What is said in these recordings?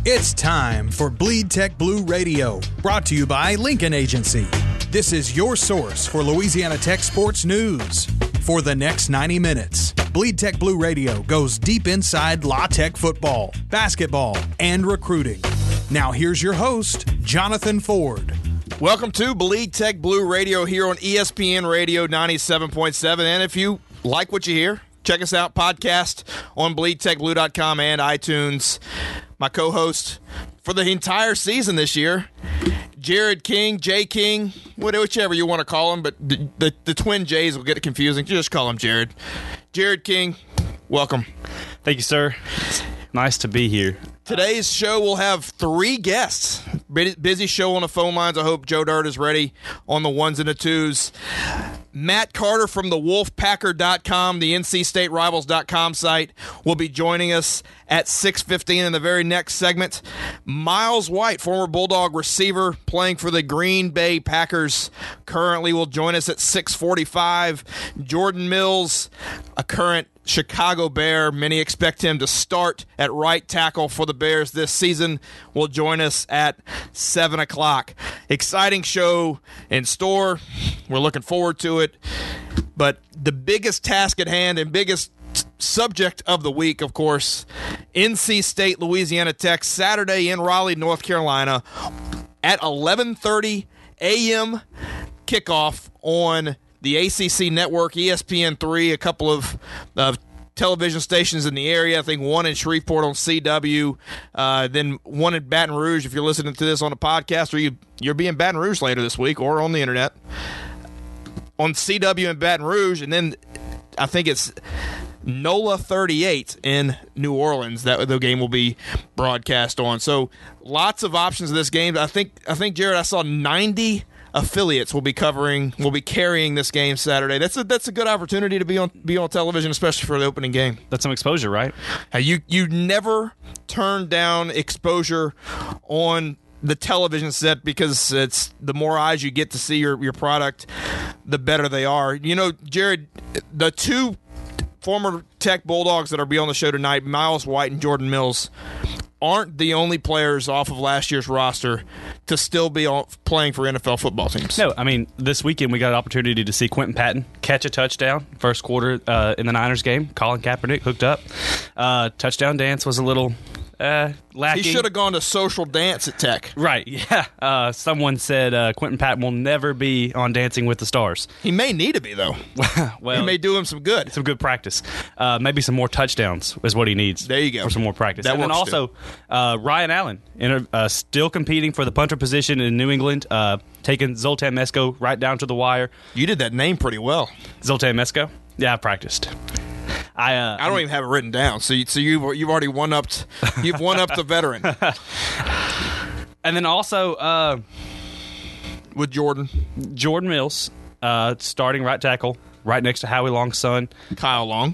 It's time for Bleed Tech Blue Radio, brought to you by Lincoln Agency. This is your source for Louisiana Tech sports news. For the next 90 minutes, Bleed Tech Blue Radio goes deep inside La Tech football, basketball, and recruiting. Now here's your host, Jonathan Ford. Welcome to Bleed Tech Blue Radio here on ESPN Radio 97.7. And if you like what you hear, check us out, podcast on bleedtechblue.com and iTunes. My co-host for the entire season this year, Jared King, Jay King, whichever you want to call him, but the twin J's will get it confusing. Just call him Jared. Jared King, welcome. Thank you, sir. It's nice to be here. Today's show will have 3 guests. Busy show on the phone lines. I hope Joe Dirt is ready on the ones and the twos. Matt Carter from the Wolfpacker.com, the NCStateRivals.com site, will be joining us at 6:15 in the very next segment. Miles White, former Bulldog receiver playing for the Green Bay Packers, currently will join us at 6:45. Jordan Mills, a current Chicago Bear, many expect him to start at right tackle for the Bears this season, will join us at 7 o'clock. Exciting show in store. We're looking forward to it. But the biggest task at hand and biggest subject of the week, of course, NC State, Louisiana Tech, Saturday in Raleigh, North Carolina at 11:30 a.m. kickoff on the ACC network, ESPN3, a couple of television stations in the area. I think one in Shreveport on CW, then one in Baton Rouge if you're listening to this on a podcast, or you'll be in Baton Rouge later this week or on the internet. On CW in Baton Rouge, and then I think it's NOLA 38 in New Orleans that the game will be broadcast on. So lots of options in this game. I think Jared, I saw 90 affiliates will be carrying this game Saturday. That's a good opportunity to be on television, especially for the opening game. That's some exposure, right? You never turn down exposure on the television set, because it's the more eyes you get to see your product, the better they are. You know, Jared, the 2 former Tech Bulldogs that are be on the show tonight, Miles White and Jordan Mills, aren't the only players off of last year's roster to still be playing for NFL football teams. No, I mean, this weekend we got an opportunity to see Quentin Patton catch a touchdown first quarter in the Niners game. Colin Kaepernick hooked up. Touchdown dance was a little lacking. He should have gone to social dance at Tech. Right, yeah. Someone said Quentin Patton will never be on Dancing with the Stars. He may need to be, though. Well, it may do him some good. Some good practice. Maybe some more touchdowns is what he needs. There you go. For some more practice. That and then also, Ryan Allen, still competing for the punter position in New England, taking Zoltan Mesko right down to the wire. You did that name pretty well. Zoltan Mesko? Yeah, I practiced. I don't even have it written down. So you've already one-upped the veteran. And then also with Jordan Mills, starting right tackle, right next to Howie Long's son, Kyle Long.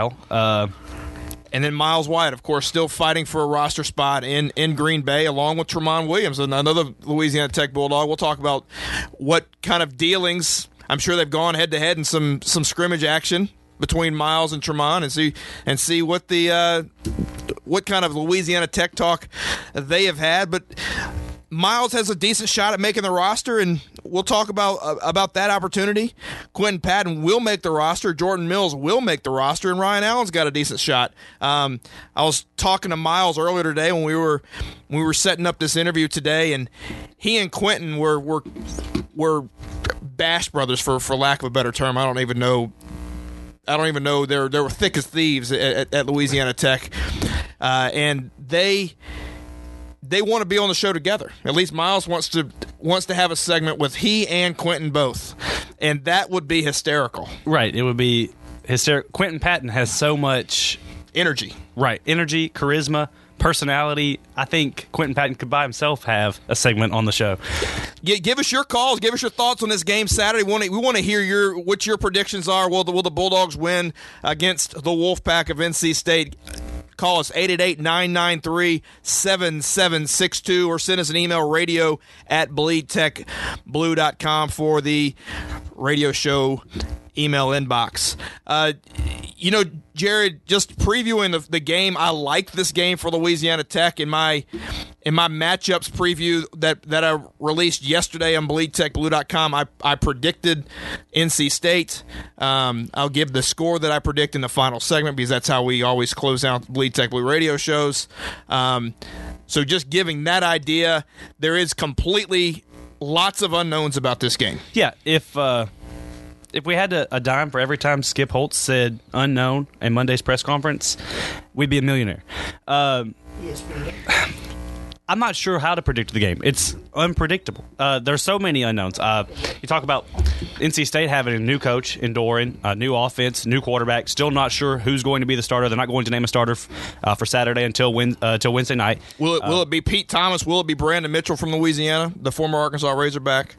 And then Miles White, of course, still fighting for a roster spot in Green Bay, along with Tramon Williams, another Louisiana Tech Bulldog. We'll talk about what kind of dealings. I'm sure they've gone head-to-head in some scrimmage action between Miles and Tramon, and see what the what kind of Louisiana Tech talk they have had. But Miles has a decent shot at making the roster, and we'll talk about that opportunity. Quentin Patton will make the roster. Jordan Mills will make the roster, and Ryan Allen's got a decent shot. I was talking to Miles earlier today when we were setting up this interview today, and he and Quentin were Bash brothers, for lack of a better term. I don't even know. They were thick as thieves at Louisiana Tech, and they want to be on the show together. At least Miles wants to have a segment with he and Quentin both, and that would be hysterical. Right, it would be hysterical. Quentin Patton has so much energy. Right, energy, charisma, personality. I think Quentin Patton could by himself have a segment on the show. Give us your calls. Give us your thoughts on this game Saturday. We want to hear what your predictions are. Will the Bulldogs win against the Wolfpack of NC State? Call us 888-993-7762 or send us an email, radio@bleedtechblue.com for the radio show email inbox. Jared, just previewing the game, I like this game for Louisiana Tech. In my matchups preview that I released yesterday on BleedTechBlue.com, I predicted NC State. I'll give the score that I predict in the final segment because that's how we always close out Bleed Tech Blue radio shows. So just giving that idea, there is completely lots of unknowns about this game. Yeah, if we had a dime for every time Skip Holtz said unknown in Monday's press conference, we'd be a millionaire. I'm not sure how to predict the game. It's unpredictable. There's so many unknowns. You talk about NC State having a new coach in Doran, a new offense, new quarterback. Still not sure who's going to be the starter. They're not going to name a starter for Saturday until Wednesday night. Will it be Pete Thomas? Will it be Brandon Mitchell from Louisiana, the former Arkansas Razorback?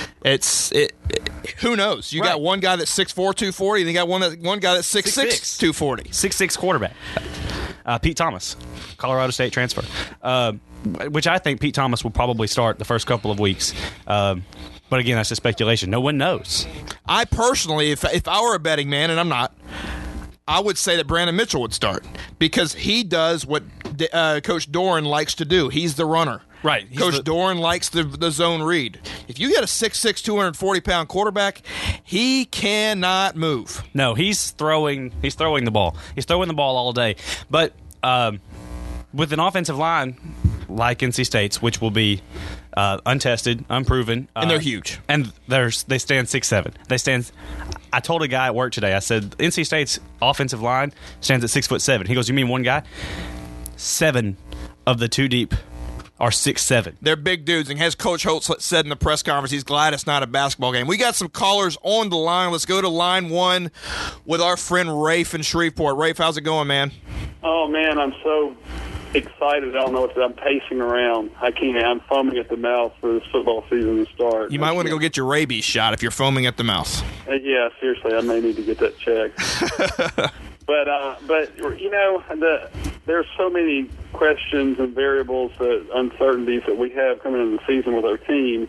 Who knows? You got one guy that's 6'4", 240, and you got one guy that's 6'6", 240. 6'6" quarterback. Pete Thomas, Colorado State transfer. Which I think Pete Thomas will probably start the first couple of weeks. But again, that's just speculation. No one knows. I personally, if I were a betting man, and I'm not, I would say that Brandon Mitchell would start because he does what Coach Doran likes to do. He's the runner. Right. Coach Doran likes the zone read. If you get a 6'6", 240-pound quarterback, he cannot move. No, he's throwing the ball. He's throwing the ball all day. But with an offensive line like NC State's, which will be untested, unproven. And they're huge. And they stand 6'7". I told a guy at work today, I said, NC State's offensive line stands at 6'7". He goes, you mean one guy? 7 of the 2 deep are 6'7". They're big dudes, and as Coach Holtz said in the press conference, he's glad it's not a basketball game. We got some callers on the line. Let's go to line 1 with our friend Rafe in Shreveport. Rafe, how's it going, man? Oh, man, I'm so excited. I don't know what I'm pacing around. I'm foaming at the mouth for this football season to start. You might want to go get your rabies shot if you're foaming at the mouth. Yeah, seriously, I may need to get that checked. But there's so many questions and variables, uncertainties that we have coming into the season with our team.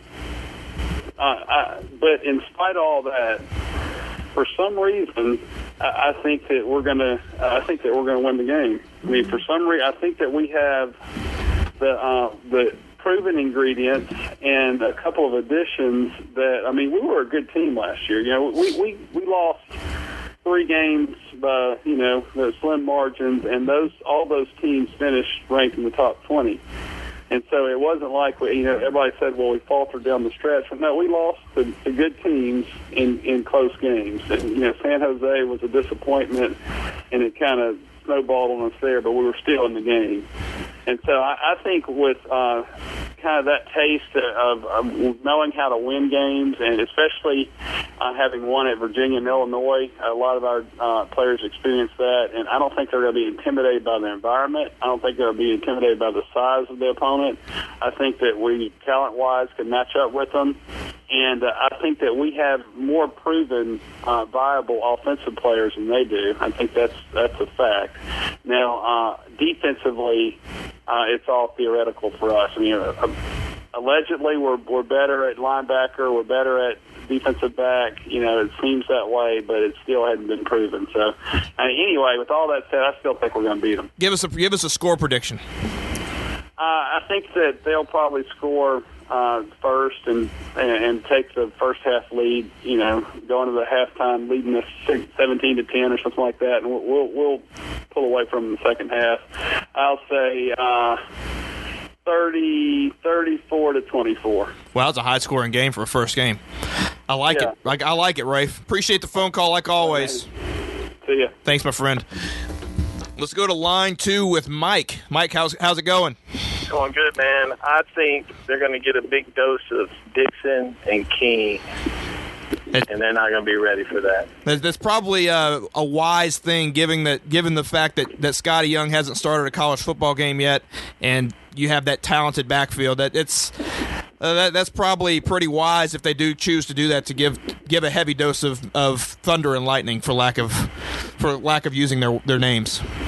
But in spite of all that, for some reason, I think that we're going to win the game. I mean, for some reason, I think that we have the proven ingredients and a couple of additions that. I mean, we were a good team last year. We lost 3 games by the slim margins, and all those teams finished ranked in the top 20. And so it wasn't like everybody said, well, we faltered down the stretch. But no, we lost to good teams in close games. And San Jose was a disappointment, and it kind of snowballed on us there, but we were still in the game. And so I think with kind of that taste of knowing how to win games, and especially having won at Virginia and Illinois, a lot of our players experienced that, and I don't think they're going to be intimidated by the environment. I don't think they'll be intimidated by the size of the opponent. I think that we, talent-wise, can match up with them. And I think that we have more proven, viable offensive players than they do. I think that's a fact. Now, defensively, it's all theoretical for us. I mean, allegedly, we're better at linebacker, we're better at defensive back. It seems that way, but it still hadn't been proven. So, anyway, with all that said, I still think we're going to beat them. Give us a score prediction. I think that they'll probably score first and take the first half lead, going to the halftime leading us 17-10 or something like that, and we'll pull away from the second half. I'll say 34-24. Wow, that's a high-scoring game for a first game. I like it. I like it, Rafe. Appreciate the phone call like always. See ya. Thanks, my friend. Let's go to line 2 with Mike. Mike, how's it going? Going good, man. I think they're going to get a big dose of Dixon and King, and they're not going to be ready for that. That's probably a wise thing, given the fact that Scotty Young hasn't started a college football game yet, and you have that talented backfield. That's probably pretty wise if they do choose to do that, to give a heavy dose of thunder and lightning for lack of using their names.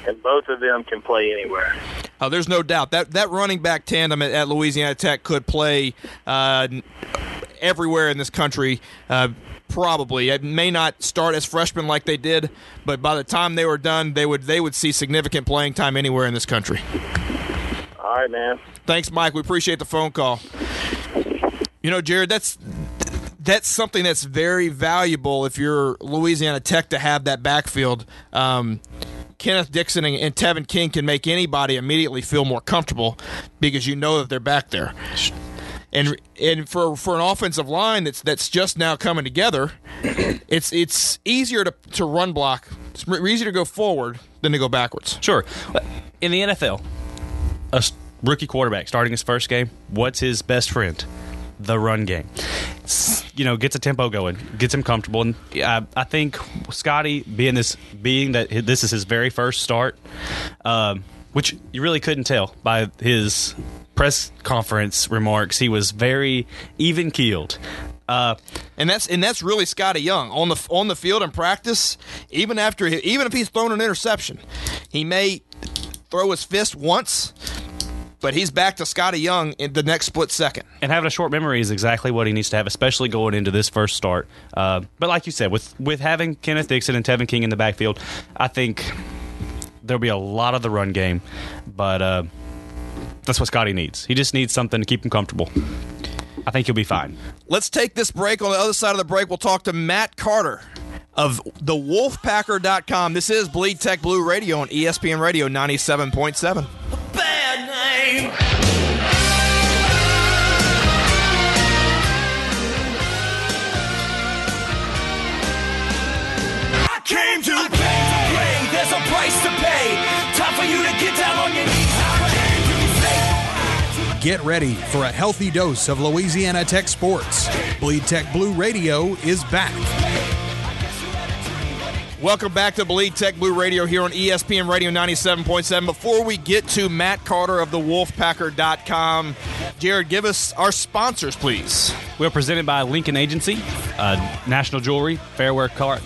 and both of them can play anywhere. Oh, there's no doubt that running back tandem at Louisiana Tech could play everywhere in this country. Probably. It may not start as freshmen like they did, but by the time they were done, they would see significant playing time anywhere in this country. All right, man. Thanks, Mike. We appreciate the phone call. You know, Jared, that's something that's very valuable if you're Louisiana Tech to have that backfield. Kenneth Dixon and Tevin King can make anybody immediately feel more comfortable because you know that they're back there. And for an offensive line that's just now coming together, it's easier to run block. It's easier to go forward than to go backwards. Sure. In the NFL, a rookie quarterback starting his first game, what's his best friend? The run game. Gets a tempo going, gets him comfortable. And I think Scotty, being that this is his very first start, which you really couldn't tell by his press conference remarks, he was very even keeled. And that's really Scotty Young on the field in practice. Even if he's thrown an interception, he may throw his fist once, but he's back to Scotty Young in the next split second. And having a short memory is exactly what he needs to have, especially going into this first start. But like you said, with having Kenneth Dixon and Tevin King in the backfield, I think there'll be a lot of the run game. But that's what Scotty needs. He just needs something to keep him comfortable. I think he'll be fine. Let's take this break. On the other side of the break, we'll talk to Matt Carter of thewolfpacker.com. This is Bleed Tech Blue Radio on ESPN Radio 97.7. Bad name. I came to play. There's a price to pay. Time for you to get down on your knees. Get ready for a healthy dose of Louisiana Tech sports. Bleed Tech Blue Radio is back. Welcome back to Bleed Tech Blue Radio here on ESPN Radio 97.7. Before we get to Matt Carter of thewolfpacker.com, Jared, give us our sponsors, please. We're presented by Lincoln Agency, National Jewelry, Fairway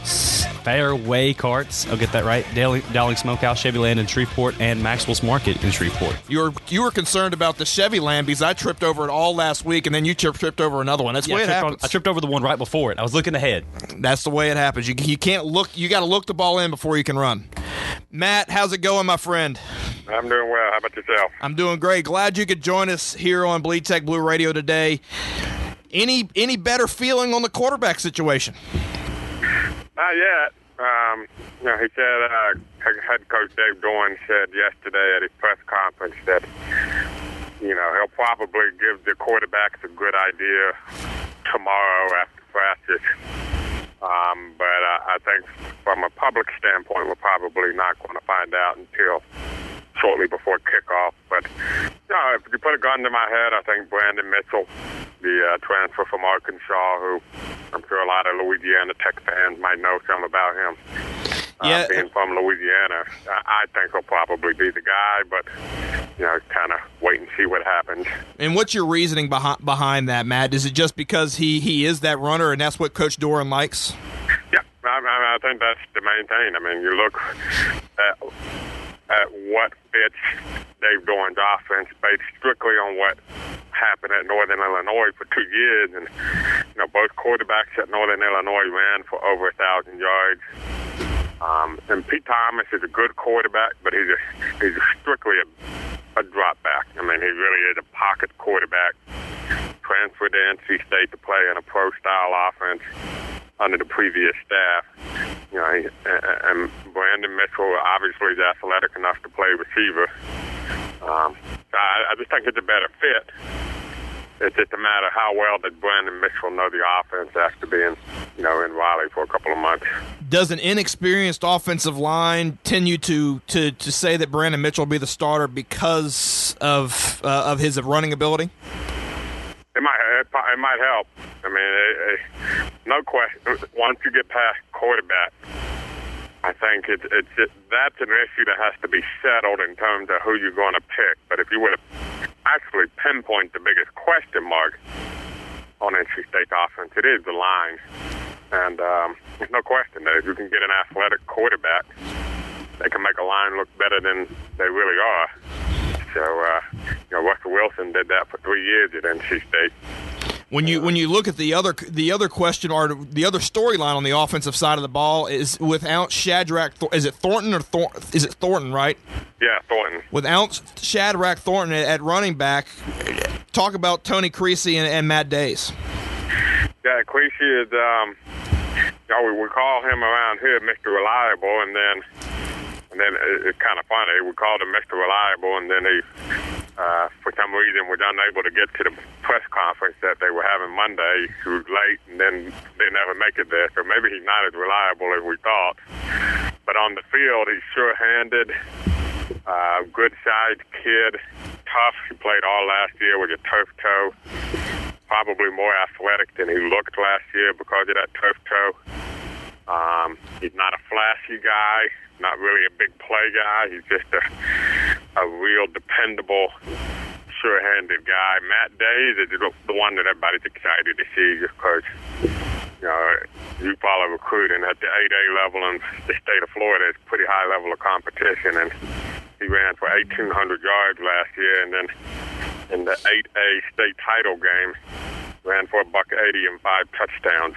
Carts, I'll get that right, Dowling Smokehouse, Chevy Land in Shreveport, and Maxwell's Market in Shreveport. You were concerned about the Chevy Land because I tripped over it all last week, and then you tripped over another one. That's the way it happens. I tripped over the one right before it. I was looking ahead. That's the way it happens. You can't look. You got to look the ball in before you can run. Matt, how's it going, my friend? I'm doing well. How about yourself? I'm doing great. Glad you could join us here on Bleed Tech Blue Radio today. Any better feeling on the quarterback situation? Not yet. He said, head coach Dave Doeren said yesterday at his press conference that, he'll probably give the quarterbacks a good idea tomorrow after practice. But I think from a public standpoint, we're probably not going to find out until shortly before kickoff. But, if you put a gun to my head, I think Brandon Mitchell, the transfer from Arkansas, who I'm sure a lot of Louisiana Tech fans might know some about him. Being from Louisiana, I think he'll probably be the guy, but, kind of wait and see what happens. And what's your reasoning behind that, Matt? Is it just because he is that runner and that's what Coach Doeren likes? Yeah, I think that's the main thing. I mean, you look at what fits Dave Doeren's offense based strictly on what happened at Northern Illinois for 2 years. And, both quarterbacks at Northern Illinois ran for over 1,000 yards. And Pete Thomas is a good quarterback, but he's strictly a drop back. I mean, he really is a pocket quarterback. Transferred to NC State to play in a pro-style offense under the previous staff. And Brandon Mitchell obviously is athletic enough to play receiver. I just think it's a better fit. It's just a matter of how well did Brandon Mitchell know the offense after being, in Raleigh for a couple of months. Does an inexperienced offensive line tend you to say that Brandon Mitchell will be the starter because of his running ability? It might help. I mean, no question. Once you get past quarterback, I think that's an issue that has to be settled in terms of who you're going to pick. But if you were to actually pinpoint the biggest question mark on NC State's offense, it is the line. And there's no question that if you can get an athletic quarterback they can make a line look better than they really are. So, Russell Wilson did that for 3 years at NC State. When you look at the other question or the other storyline on the offensive side of the ball is without Shadrack. Is it Thornton or is it Thornton? Right? Yeah, Thornton. Without Shadrack Thornton at running back, talk about Tony Creasy and Matt Days. Yeah, Creasy is. We call him around here Mr. Reliable, and then it's kind of funny. We called him Mr. Reliable, and then he, for some reason, was unable to get to the press conference that they were having Monday. He was late, and then they never make it there. So maybe he's not as reliable as we thought. But on the field, he's sure-handed, good-sized kid, tough. He played all last year with a turf toe. Probably more athletic than he looked last year because of that turf toe. He's not a flashy guy, not really a big play guy. He's just a real dependable, sure-handed guy. Matt Days is the one that everybody's excited to see just because, you follow recruiting at the 8A level in the state of Florida. It's a pretty high level of competition, and he ran for 1,800 yards last year, and then in the 8A state title game, ran for $180 and 5 touchdowns.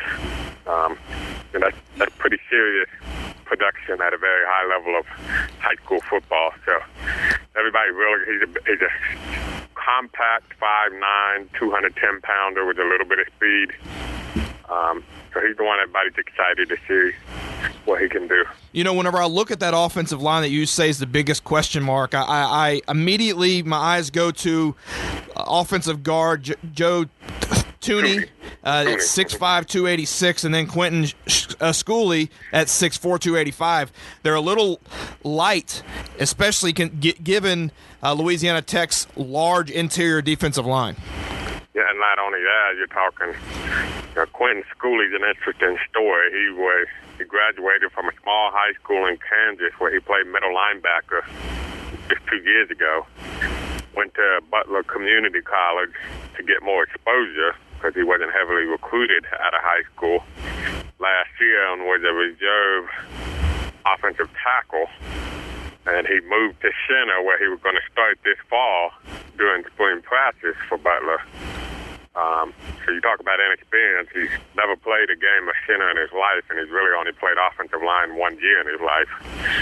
And that's pretty serious production at a very high level of high school football. So everybody really, he's a compact 5'9", 210-pounder with a little bit of speed. So he's the one everybody's excited to see what he can do. Whenever I look at that offensive line that you say is the biggest question mark, I immediately, my eyes go to offensive guard Joe Tooney at 6'5", 286, and then Quentin Schooley at 6'4", 285. They're a little light, especially given Louisiana Tech's large interior defensive line. Yeah, and not only that, you're talking Quentin Schooley's an interesting story. He graduated from a small high school in Kansas where he played middle linebacker just 2 years ago. Went to Butler Community College to get more exposure because he wasn't heavily recruited out of high school last year and was a reserve offensive tackle. And he moved to center where he was going to start this fall during spring practice for Butler. So you talk about inexperience. He's never played a game of center in his life, and he's really only played offensive line 1 year in his life.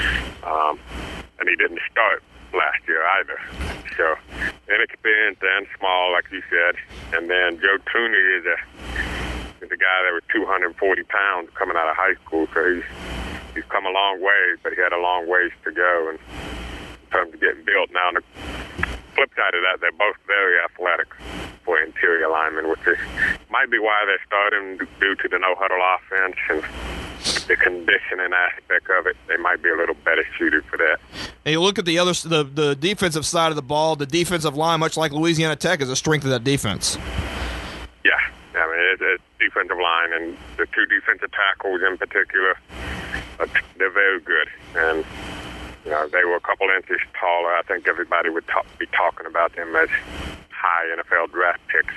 And he didn't start last year either. So inexperienced and small, like you said. And then Joe Tooney is a guy that was 240 pounds coming out of high school. So he's come a long way, but he had a long ways to go in terms of getting built. Now, on the flip side of that, they're both very athletic for interior linemen, which might be why they're starting due to the no-huddle offense and the conditioning aspect of it. They might be a little better suited for that. And you look at the defensive side of the ball, the defensive line, much like Louisiana Tech, is a strength of that defense. Yeah, I mean, it's defensive line, and the two defensive tackles in particular, they're very good. And they were a couple inches taller. I think everybody would be talking about them as high NFL draft picks.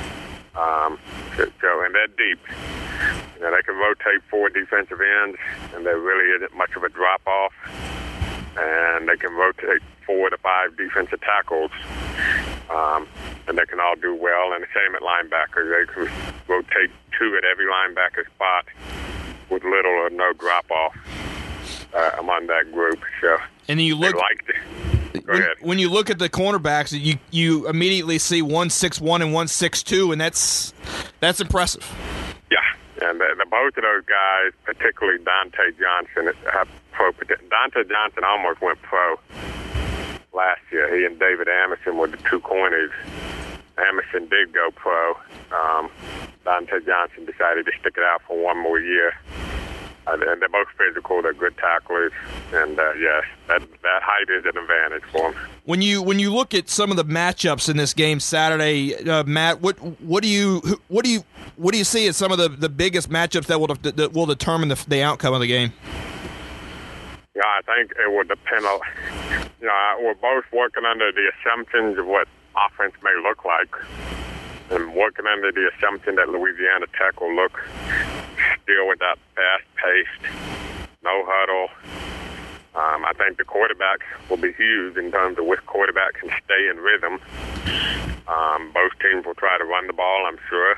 And they're deep. They can rotate 4 defensive ends, and there really isn't much of a drop-off. And they can rotate 4 to 5 defensive tackles, and they can all do well. And the same at linebackers. They can rotate 2 at every linebacker spot with little or no drop-off among that group. So, and then you look. Go ahead. When you look at the cornerbacks, you immediately see 161 and 162, and that's impressive. Yeah, and the both of those guys, particularly Dante Johnson, have pro potential. Dante Johnson almost went pro last year. He and David Amerson were the 2 corners. Amerson did go pro. Dante Johnson decided to stick it out for 1 more year. And they're both physical. They're good tacklers, and yes, that height is an advantage for them. When you look at some of the matchups in this game Saturday, Matt, what do you see as some of the biggest matchups that will determine the outcome of the game? Yeah, I think it will depend on. We're both working under the assumptions of what offense may look like, and working under the assumption that Louisiana Tech will look still with that fast-paced, no-huddle, I think the quarterback will be huge in terms of which quarterback can stay in rhythm. Both teams will try to run the ball, I'm sure.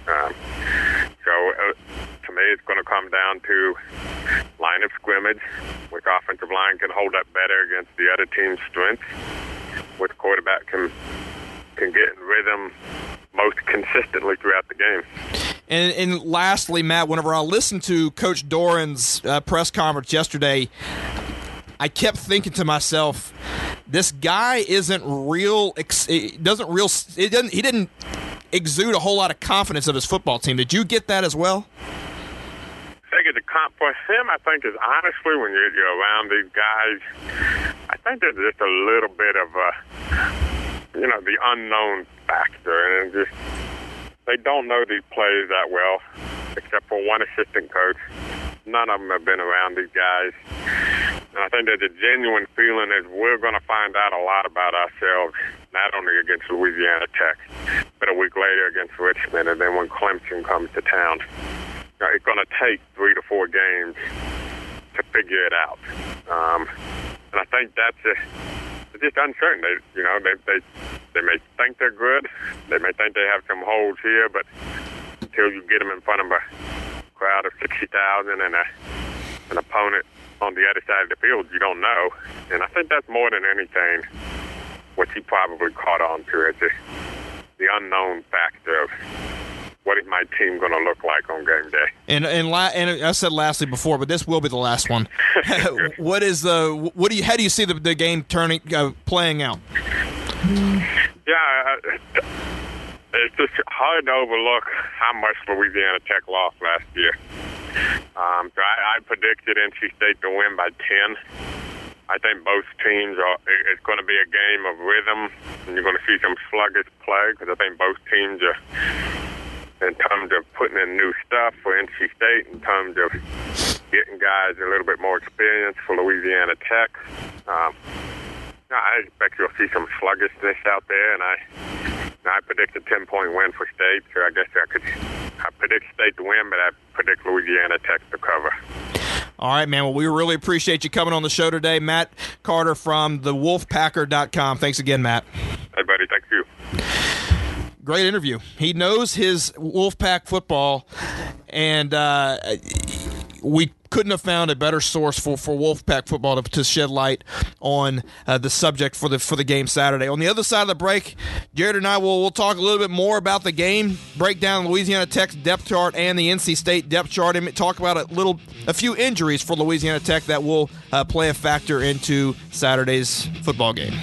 To me, it's going to come down to line of scrimmage, which offensive line can hold up better against the other team's strengths, which quarterback can get in rhythm most consistently throughout the game. And lastly, Matt, whenever I listened to Coach Doran's press conference yesterday, I kept thinking to myself, this guy isn't real. He didn't exude a whole lot of confidence of his football team. Did you get that as well? I think for him, I think is honestly when you're around these guys, I think there's just a little bit of the unknown factor, and just they don't know these players that well, except for one assistant coach. None of them have been around these guys. And I think there's a genuine feeling that we're going to find out a lot about ourselves, not only against Louisiana Tech, but a week later against Richmond, and then when Clemson comes to town. It's going to take 3 to 4 games to figure it out. And I think that's just uncertain. They may think they're good. They may think they have some holes here, but until you get them in front of a crowd of 60,000 and an opponent on the other side of the field, you don't know. And I think that's more than anything what he probably caught on to. It's the unknown factor of what is my team going to look like on game day. And I said lastly before, but this will be the last one. How do you see the game playing out? Yeah, it's just hard to overlook how much Louisiana Tech lost last year. So I predicted NC State to win by 10. I think both teams it's going to be a game of rhythm, and you're going to see some sluggish play because I think both teams are, in terms of putting in new stuff for NC State, in terms of getting guys a little bit more experience for Louisiana Tech. I expect you'll see some sluggishness out there, and I predict a 10-point win for State. So I guess I predict State to win, but I predict Louisiana Tech to cover. All right, man. Well, we really appreciate you coming on the show today. Matt Carter from thewolfpacker.com. Thanks again, Matt. Hey, buddy. Thank you. Great interview. He knows his Wolfpack football, and we couldn't have found a better source for Wolfpack football to shed light on the subject for the game Saturday. On the other side of the break, Jared and I will talk a little bit more about the game, break down Louisiana Tech's depth chart and the NC State depth chart, and talk about a few injuries for Louisiana Tech that will play a factor into Saturday's football game.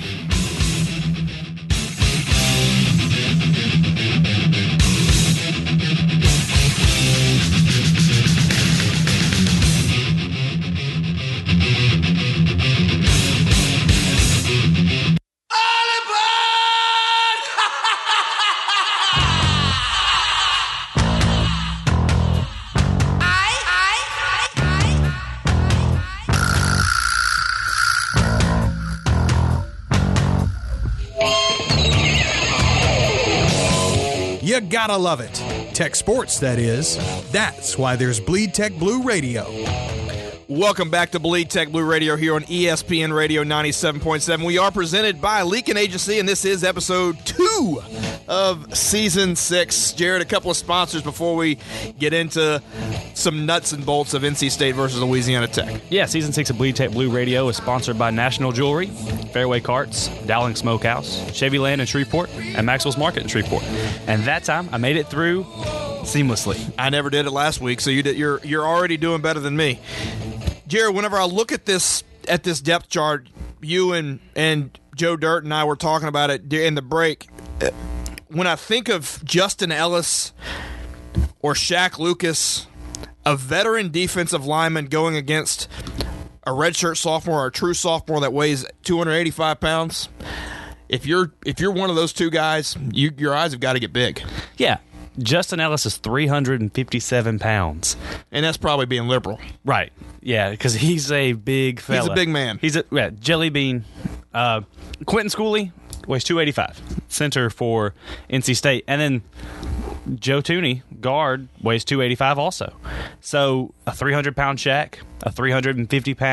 You gotta love it. Tech sports, that is. That's why there's Bleed Tech Blue Radio. Welcome back to Bleed Tech Blue Radio here on ESPN Radio 97.7. We are presented by Lincoln Agency, and this is episode 2 of Season 6. Jared, a couple of sponsors before we get into some nuts and bolts of NC State versus Louisiana Tech. Yeah, Season 6 of Bleed Tech Blue Radio is sponsored by National Jewelry, Fairway Carts, Dowling Smokehouse, Chevy Land in Shreveport, and Maxwell's Market in Shreveport. And that time, I made it through seamlessly. I never did it last week, so you're already doing better than me. Jared, whenever I look at this depth chart, you and Joe Dirt and I were talking about it in the break. When I think of Justin Ellis or Shaq Lucas, a veteran defensive lineman going against a redshirt sophomore or a true sophomore that weighs 285 pounds, if you're one of those two guys, your eyes have got to get big. Yeah. Justin Ellis is 357 pounds. And that's probably being liberal. Right. Yeah, because he's a big fella. He's a big man. He's a jelly bean. Quentin Schooley weighs 285, center for NC State. And then Joe Tooney, guard, weighs 285 also. So a 300-pound Shaq, a 350-pound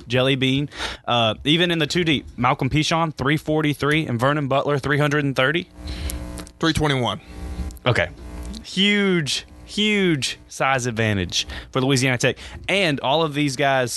Jelly Bean. Even in the 2 deep, Malcolm Pichon, 343, and Vernon Butler, 330. 321. Okay. Huge size advantage for Louisiana Tech. And all of these guys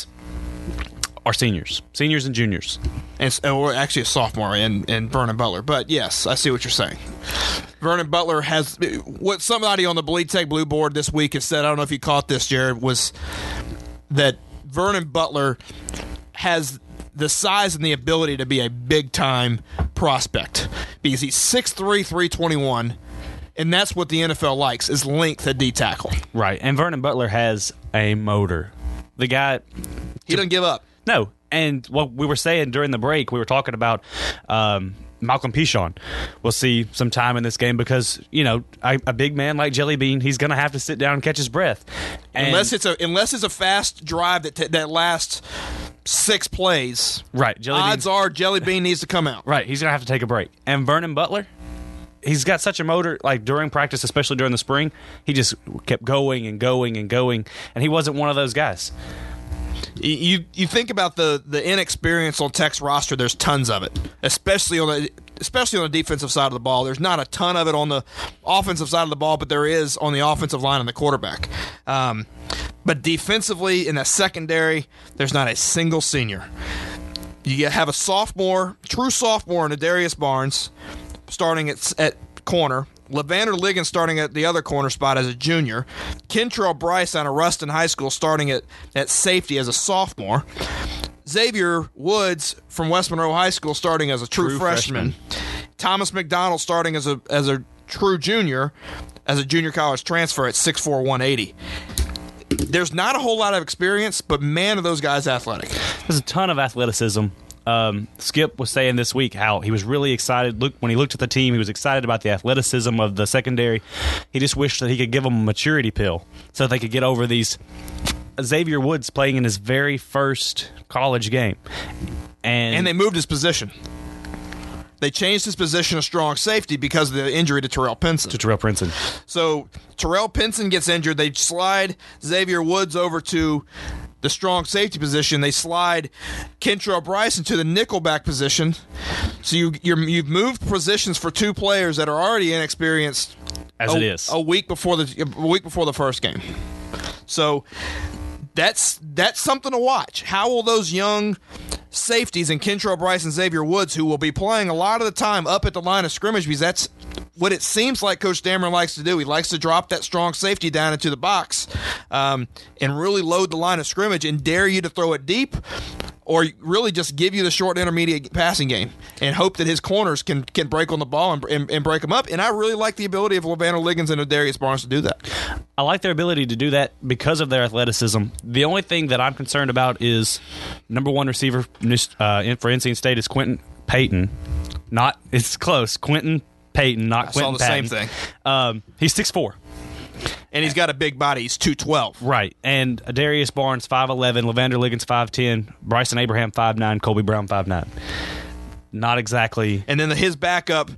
are seniors and juniors. Or actually a sophomore in Vernon Butler. But yes, I see what you're saying. Vernon Butler has what somebody on the Bleed Tech Blue board this week has said, I don't know if you caught this, Jared, was that Vernon Butler has the size and the ability to be a big-time prospect because he's 6'3", 321, and that's what the NFL likes is length at D-tackle. Right, and Vernon Butler has a motor. The guy... He doesn't give up. No, and what we were saying during the break, we were talking about Malcolm Pichon. We'll see some time in this game because, a big man like Jelly Bean, he's going to have to sit down and catch his breath. And unless it's a fast drive that lasts 6 plays, right? Odds are Jelly Bean needs to come out. Right, he's going to have to take a break. And Vernon Butler, he's got such a motor, like during practice, especially during the spring, he just kept going and going and going, and he wasn't one of those guys. You think about the inexperience on Tech's roster. There's tons of it, especially on the defensive side of the ball. There's not a ton of it on the offensive side of the ball, but there is on the offensive line and the quarterback. But defensively in the secondary, there's not a single senior. You have a true sophomore in Adarius Barnes, starting at corner. Levander Liggins starting at the other corner spot as a junior. Kentrell Bryce out of Ruston High School starting at safety as a sophomore. Xavier Woods from West Monroe High School starting as a true freshman. Thomas McDonald starting as a true junior, as a junior college transfer at 6'4", 180. There's not a whole lot of experience, but man, are those guys athletic. There's a ton of athleticism. Skip was saying this week how he was really excited. When he looked at the team, he was excited about the athleticism of the secondary. He just wished that he could give them a maturity pill so that they could get over these. Xavier Woods playing in his very first college game. And they moved his position. They changed his position of strong safety because of the injury to Terrell Pinson. So Terrell Pinson gets injured. They slide Xavier Woods over to the strong safety position. They slide Kentrell Bryce into the nickelback position. So you've moved positions for 2 players that are already inexperienced. A week before the first game. So that's something to watch. How will those young safeties in Kentrell Bryce and Xavier Woods, who will be playing a lot of the time up at the line of scrimmage, because that's what it seems like Coach Dameron likes to do. He likes to drop that strong safety down into the box and really load the line of scrimmage and dare you to throw it deep, or really just give you the short intermediate passing game and hope that his corners can break on the ball and break them up. And I really like the ability of Levander Liggins and Adarius Barnes to do that. I like their ability to do that because of their athleticism. The only thing that I'm concerned about is number 1 receiver for NC State is Quentin Payton. It's close. Quentin Payton, not Quentin Patton. I saw the same thing. He's 6'4". And he's got a big body. He's 212. Right. And Adarius Barnes, 5'11", Levander Liggins, 5'10", Bryson Abraham, 5'9", Colby Brown, 5'9". Not exactly. And then his backup,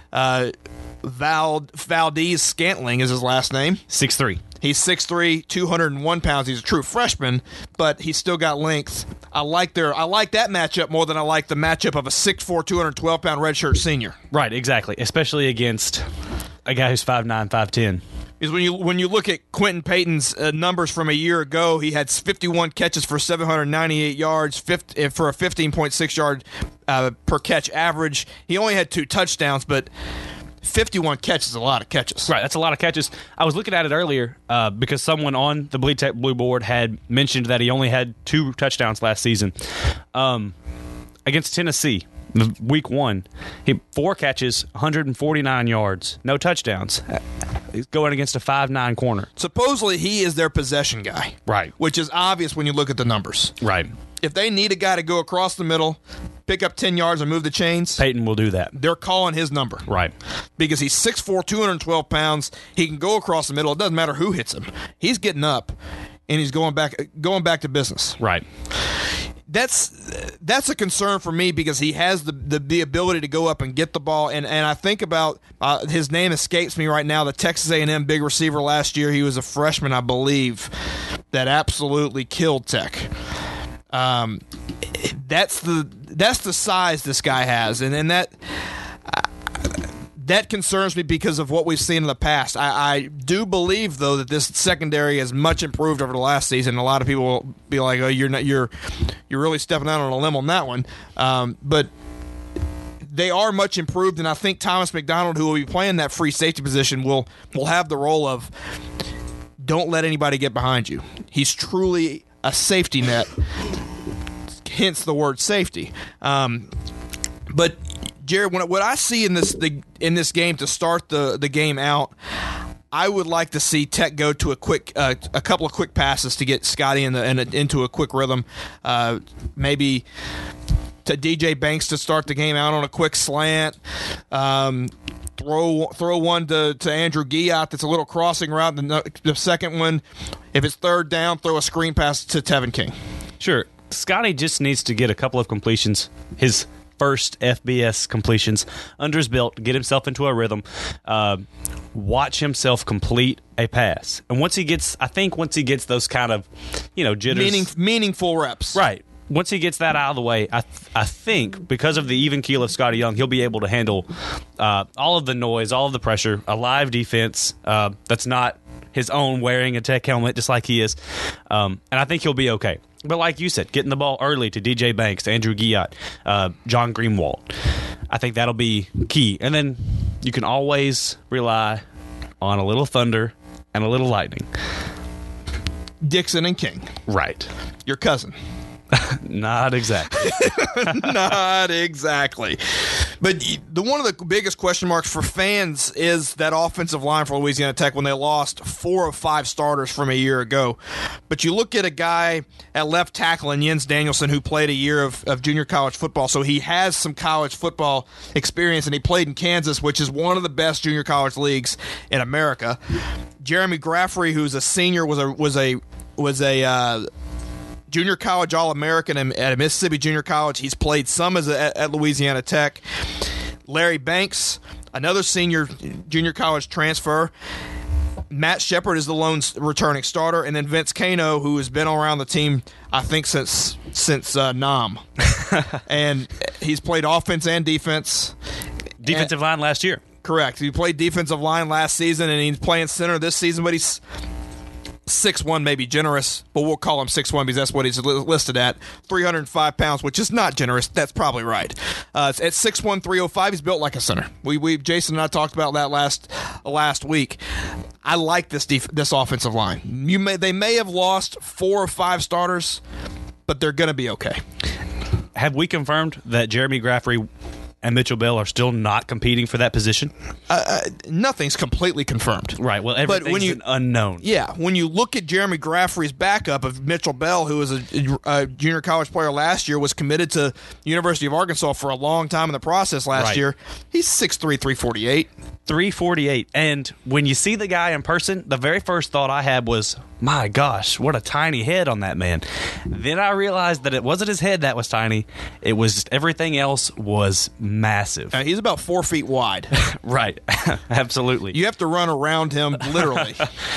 Valdez Scantling is his last name. 6'3". He's 6'3", 201 pounds. He's a true freshman, but he's still got length. I like that matchup more than I like the matchup of a 6'4", 212-pound redshirt senior. Right, exactly. Especially against a guy who's 5'9", 5'10". Is when you look at Quentin Payton's numbers from a year ago, he had 51 catches for 798 yards for a 15.6 yard per catch average. He only had 2 touchdowns, but 51 catches is a lot of catches. Right, that's a lot of catches. I was looking at it earlier because someone on the Bleed Tech Blue board had mentioned that he only had 2 touchdowns last season. Against Tennessee, week 1, he 4 catches, 149 yards, no touchdowns. He's going against a 5'9" corner. Supposedly, he is their possession guy. Right. Which is obvious when you look at the numbers. Right. If they need a guy to go across the middle, pick up 10 yards and move the chains, Payton will do that. They're calling his number. Right. Because he's 6'4", 212 pounds. He can go across the middle. It doesn't matter who hits him. He's getting up, and he's going back to business. Right. That's a concern for me because he has the ability to go up and get the ball, and I think about his name escapes me right now. The Texas A&M big receiver last year, he was a freshman, I believe, that absolutely killed Tech. That's the size this guy has, and that concerns me because of what we've seen in the past. I do believe, though, that this secondary is much improved over the last season. A lot of people will be like, "Oh, you're really stepping out on a limb on that one," but they are much improved, and I think Thomas McDonald, who will be playing that free safety position, will have the role of don't let anybody get behind you. He's truly a safety net, hence the word safety. But Jared, what I see in this game to start the game out, I would like to see Tech go to a couple of quick passes to get Scotty into a quick rhythm. Maybe to DJ Banks to start the game out on a quick slant. Throw one to Andrew Guillotte that's a little crossing route. The second one, if it's third down, throw a screen pass to Tevin King. Sure. Scotty just needs to get a couple of completions, his first FBS completions under his belt, get himself into a rhythm, watch himself complete a pass. And once he gets those kind of, jitters. Meaningful reps. Right. Once he gets that out of the way, I think because of the even keel of Scotty Young, he'll be able to handle all of the noise, all of the pressure, a live defense that's not his own wearing a Tech helmet just like he is. And I think he'll be okay. But like you said, getting the ball early to DJ Banks, to Andrew Guillotte, John Greenwald, I think that'll be key. And then you can always rely on a little thunder and a little lightning. Dixon and King. Right. Your cousin. Not exactly. Not exactly. But one of the biggest question marks for fans is that offensive line for Louisiana Tech when they lost 4 of 5 starters from a year ago. But you look at a guy at left tackle in Jens Danielson who played a year of junior college football, so he has some college football experience, and he played in Kansas, which is one of the best junior college leagues in America. Jeremy Graffrey, who's a senior, was a junior college All-American at Mississippi Junior College. He's played some at Louisiana Tech. Larry Banks, another senior junior college transfer. Matt Shepard is the lone returning starter. And then Vince Cano, who has been around the team, I think, since Nam. And he's played offense and defense. Defensive line last year. Correct. He played defensive line last season, and he's playing center this season, but he's 6'1", maybe generous, but we'll call him 6'1" because that's what he's listed at. 305 pounds, which is not generous. That's probably right. At 6'1", 305, he's built like a center. We Jason and I talked about that last week. I like this offensive line. They may have lost 4 or 5 starters, but they're going to be okay. Have we confirmed that Jeremy Graffrey and Mitchell Bell are still not competing for that position? Nothing's completely confirmed. Right. Well, everything's an unknown. Yeah. When you look at Jeremy Graffrey's backup of Mitchell Bell, who was a junior college player last year, was committed to University of Arkansas for a long time in the process last year. He's 6'3", 348. 348. And when you see the guy in person, the very first thought I had was, my gosh, what a tiny head on that man. Then I realized that it wasn't his head that was tiny. It was just everything else was massive. He's about 4 feet wide. Right. Absolutely. You have to run around him, literally.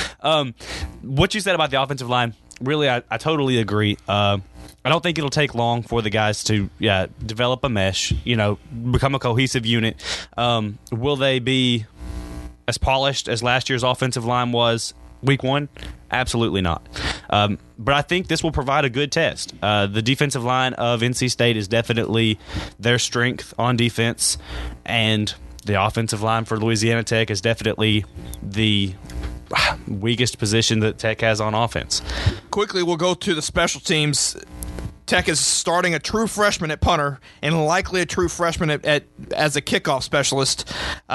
What you said about the offensive line, really, I totally agree. I don't think it'll take long for the guys to develop a mesh, become a cohesive unit. Will they be as polished as last year's offensive line was week 1? Absolutely not. But I think this will provide a good test. The defensive line of NC State is definitely their strength on defense, and the offensive line for Louisiana Tech is definitely the weakest position that Tech has on offense. Quickly, we'll go to the special teams. Tech is starting a true freshman at punter and likely a true freshman as a kickoff specialist.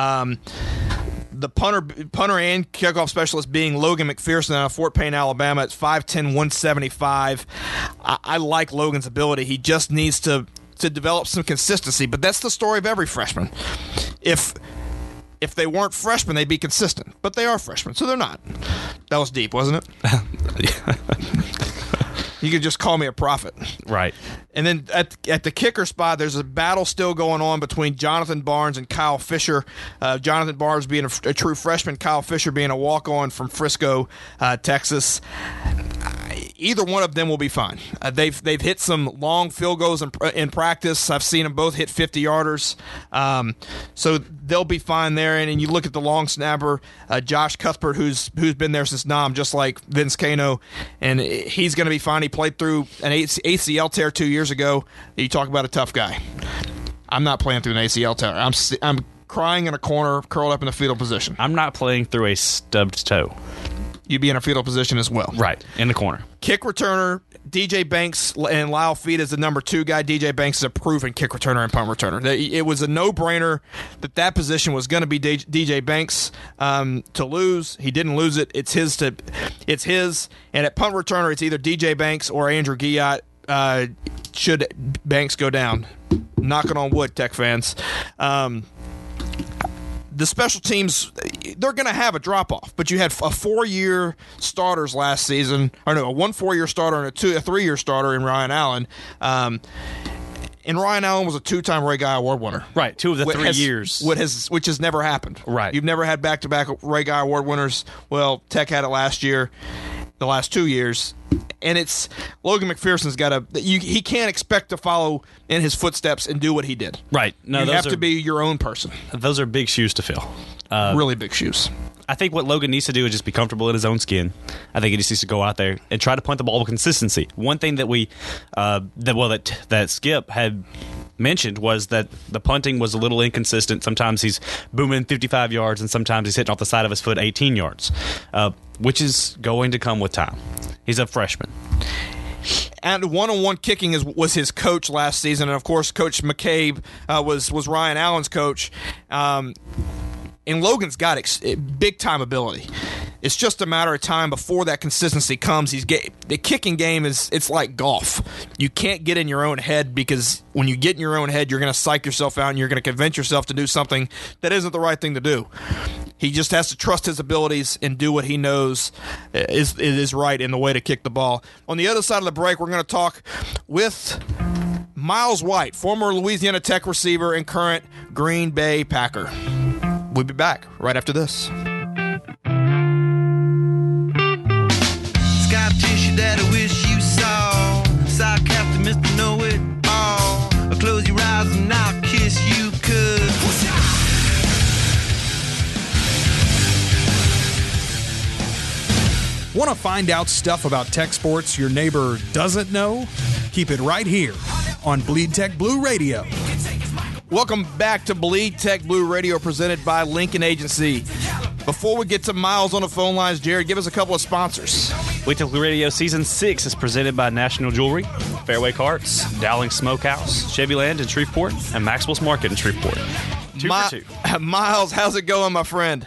The punter and kickoff specialist being Logan McPherson out of Fort Payne, Alabama. It's 5'10", 175. I like Logan's ability. He just needs to develop some consistency, but that's the story of every freshman. If they weren't freshmen, they'd be consistent, but they are freshmen, so they're not. That was deep, wasn't it? You could just call me a prophet. Right. And then at the kicker spot, there's a battle still going on between Jonathan Barnes and Kyle Fisher. Jonathan Barnes being a true freshman, Kyle Fisher being a walk-on from Frisco, Texas. either one of them will be fine. They've hit some long field goals in practice. I've seen them both hit 50-yarders. So they'll be fine there. And you look at the long snapper, Josh Cuthbert, who's been there since Nam, just like Vince Cano, and he's going to be fine. He played through an ACL tear 2 years ago. You talk about a tough guy. I'm not playing through an ACL tear. I'm crying in a corner, curled up in a fetal position. I'm not playing through a stubbed toe. You'd be in a fetal position as well. Right, in the corner. Kick returner, DJ Banks and Lyle Feet is the number 2 guy. DJ Banks is a proven kick returner and punt returner. It was a no-brainer that position was going to be DJ Banks to lose. He didn't lose it. It's his. And at punt returner, it's either DJ Banks or Andrew Guillot. Should Banks go down? Knocking on wood, Tech fans. The special teams, they're going to have a drop-off, but you had a 4-year starters last season, or no, a 1 4-year starter and a 3-year starter in Ryan Allen. And Ryan Allen was a 2-time Ray Guy Award winner. Right, 2 of the 3 years. Which has never happened. Right. You've never had back-to-back Ray Guy Award winners. Well, Tech had it last year, the last 2 years. And it's Logan McPherson's got he can't expect to follow in his footsteps and do what he did. Right. No, you have to be your own person. Those are big shoes to fill. Really big shoes. I think what Logan needs to do is just be comfortable in his own skin. I think he just needs to go out there and try to punt the ball with consistency. One thing that Skip had mentioned was that the punting was a little inconsistent. Sometimes he's booming 55 yards, and sometimes he's hitting off the side of his foot 18 yards, which is going to come with time. He's a freshman. And one-on-one kicking was his coach last season, and of course, Coach McCabe was Ryan Allen's coach. And Logan's got big-time ability. It's just a matter of time before that consistency comes. The kicking game it's like golf. You can't get in your own head, because when you get in your own head, you're going to psych yourself out and you're going to convince yourself to do something that isn't the right thing to do. He just has to trust his abilities and do what he knows is right in the way to kick the ball. On the other side of the break, we're going to talk with Miles White, former Louisiana Tech receiver and current Green Bay Packer. We'll be back right after this. Scar tissue that I wish you saw. Sock after Mr. Know-It-All. Close your eyes and I'll kiss you, cause Want to find out stuff about Tech sports your neighbor doesn't know? Keep it right here on Bleed Tech Blue Radio. Welcome back to Bleed Tech Blue Radio, presented by Lincoln Agency. Before we get to Miles on the phone lines, Jared, give us a couple of sponsors. Bleed Tech Blue Radio Season 6 is presented by National Jewelry, Fairway Carts, Dowling Smokehouse, Chevy Land in Shreveport, and Maxwell's Market in Shreveport. 2 for 2. Miles, how's it going, my friend?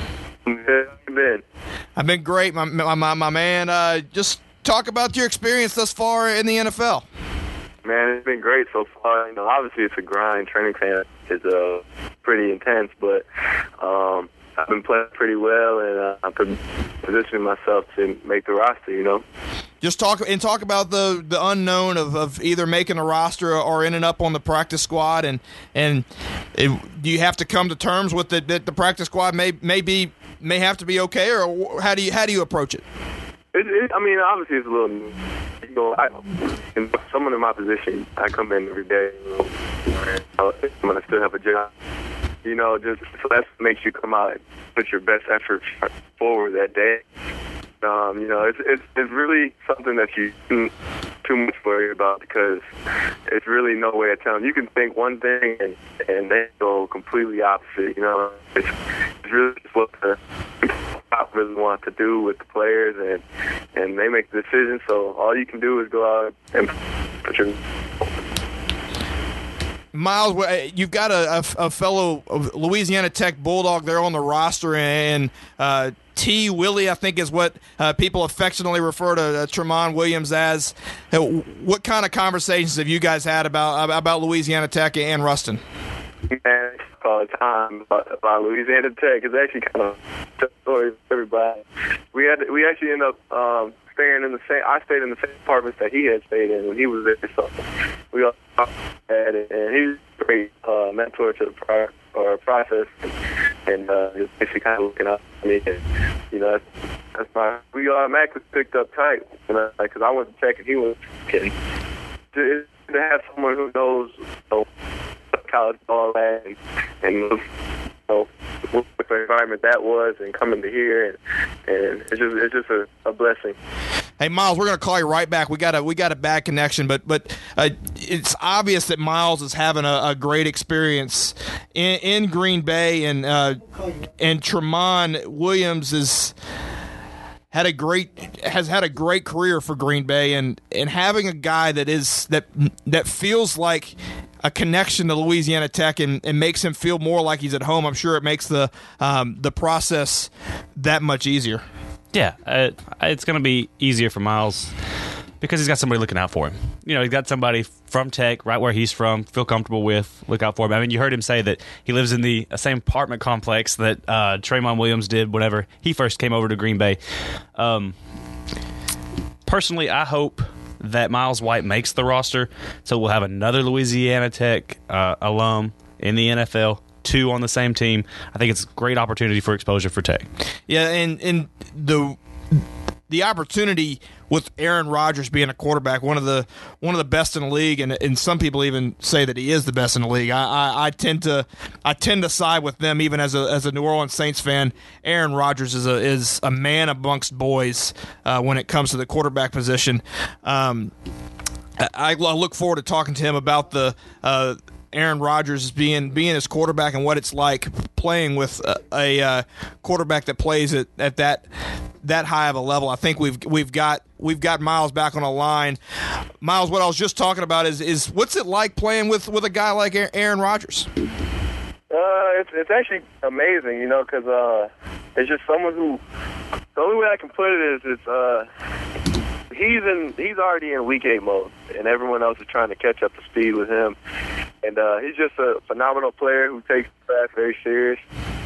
I've been great, my man. Just talk about your experience thus far in the NFL. Man, it's been great so far. You know, obviously it's a grind. Training camp is pretty intense, but I've been playing pretty well, and I'm positioning myself to make the roster. You know, just talk about the unknown of either making a roster or ending up on the practice squad, and do you have to come to terms with that the practice squad may have to be okay, or how do you approach it? I mean, obviously it's a little, you know, someone in my position, I come in every day, I'm going to still have a job, you know, just so that makes you come out and put your best effort forward that day. You know, it's really something that you too much worry about, because it's really no way of telling. You can think one thing and they go completely opposite, you know. It's really just what the I really want to do with the players, and they make the decision. So all you can do is go out and put your. Miles, you've got a fellow Louisiana Tech Bulldog there on the roster, and T. Willie, I think, is what people affectionately refer to Tremont Williams as. What kind of conversations have you guys had about Louisiana Tech and Ruston? Man, all the time about Louisiana Tech. It's actually kind of a story for everybody. We actually ended up staying in the same. I stayed in the same apartments that he had stayed in when he was there. So we all had it, and he was a great mentor to the process, and just basically kind of looking out for me. And you know, That's fine. We automatically picked up tight, because I went to Tech and he was kidding. To have someone who knows, college ball and what the environment that was, and coming to here, and it's just a blessing. Hey, Miles, we're going to call you right back. We got a bad connection, but it's obvious that Miles is having a great experience in Green Bay, and Tramon Williams has had a great career for Green Bay, and having a guy that feels like a connection to Louisiana Tech and makes him feel more like he's at home. I'm sure it makes the process that much easier. Yeah, it's going to be easier for Miles because he's got somebody looking out for him. He's got somebody from Tech, right where he's from, feel comfortable with, look out for him. I mean, you heard him say that he lives in the same apartment complex that Tramon Williams did whenever he first came over to Green Bay. Personally, I hope that Miles White makes the roster, so we'll have another Louisiana Tech alum in the NFL, 2 on the same team. I think it's a great opportunity for exposure for Tech. Yeah, and the opportunity with Aaron Rodgers being a quarterback, one of the best in the league, and some people even say that he is the best in the league. I tend to side with them, even as a New Orleans Saints fan. Aaron Rodgers is a man amongst boys when it comes to the quarterback position. I look forward to talking to him about the Aaron Rodgers being his quarterback and what it's like playing with a quarterback that plays at that high of a level. I think we've got Miles back on the line. Miles, what I was just talking about is what's it like playing with a guy like Aaron Rodgers? It's actually amazing, because it's just someone who. The only way I can put it is he's already in Week 8 mode, and everyone else is trying to catch up to speed with him. And he's just a phenomenal player who takes the craft very serious.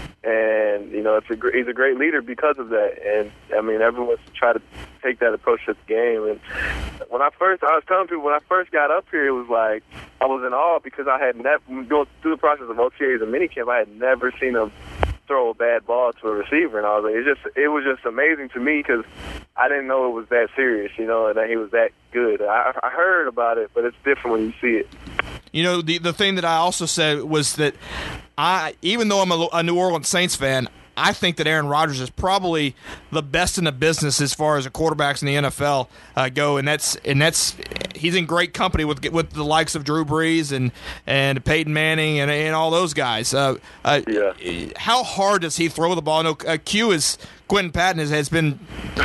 And, he's a great leader because of that. And, I mean, everyone's trying to take that approach to the game. And I was telling people, when I first got up here, it was like I was in awe because I had never, going through the process of OTAs and minicamp, I had never seen him throw a bad ball to a receiver. And I was like, it was just amazing to me because I didn't know it was that serious, and that he was that good. I heard about it, but it's different when you see it. The thing that I also said was that even though I'm a New Orleans Saints fan, I think that Aaron Rodgers is probably the best in the business as far as the quarterbacks in the NFL go, and that's he's in great company with the likes of Drew Brees and Peyton Manning and all those guys. Yeah. How hard does he throw the ball? No, Quentin Patton has been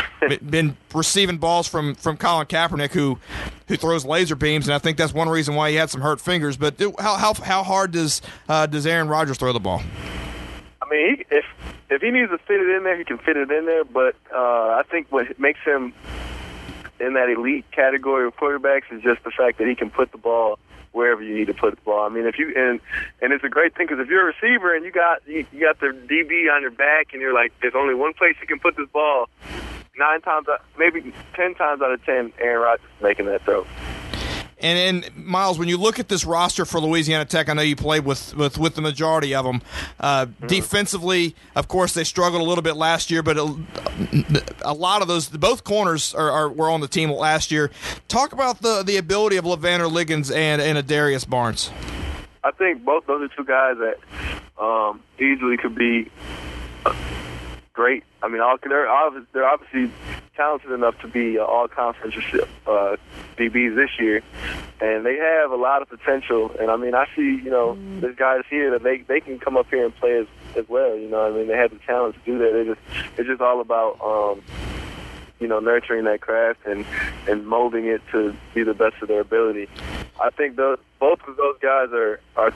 receiving balls from Colin Kaepernick, who throws laser beams, and I think that's one reason why he had some hurt fingers. But how hard does Aaron Rodgers throw the ball? I mean, if he needs to fit it in there, he can fit it in there. But I think what makes him in that elite category of quarterbacks is just the fact that he can put the ball wherever you need to put the ball. I mean, if you and it's a great thing because if you're a receiver and you got the DB on your back and you're like, there's only one place you can put this ball. 9 times, maybe 10 times out of 10, Aaron Rodgers is making that throw. And Miles, when you look at this roster for Louisiana Tech, I know you played with the majority of them. Defensively, of course, they struggled a little bit last year, but a lot of those, both corners were on the team last year. Talk about the ability of Levander Liggins and Adarius Barnes. I think both those are 2 guys that easily could be great. I mean, they're obviously talented enough to be all-conference DBs this year, and they have a lot of potential. And I mean, I see, there's guys here that they can come up here and play as well. I mean, they have the talent to do that. It's just all about nurturing that craft and molding it to be the best of their ability. I think both of those guys are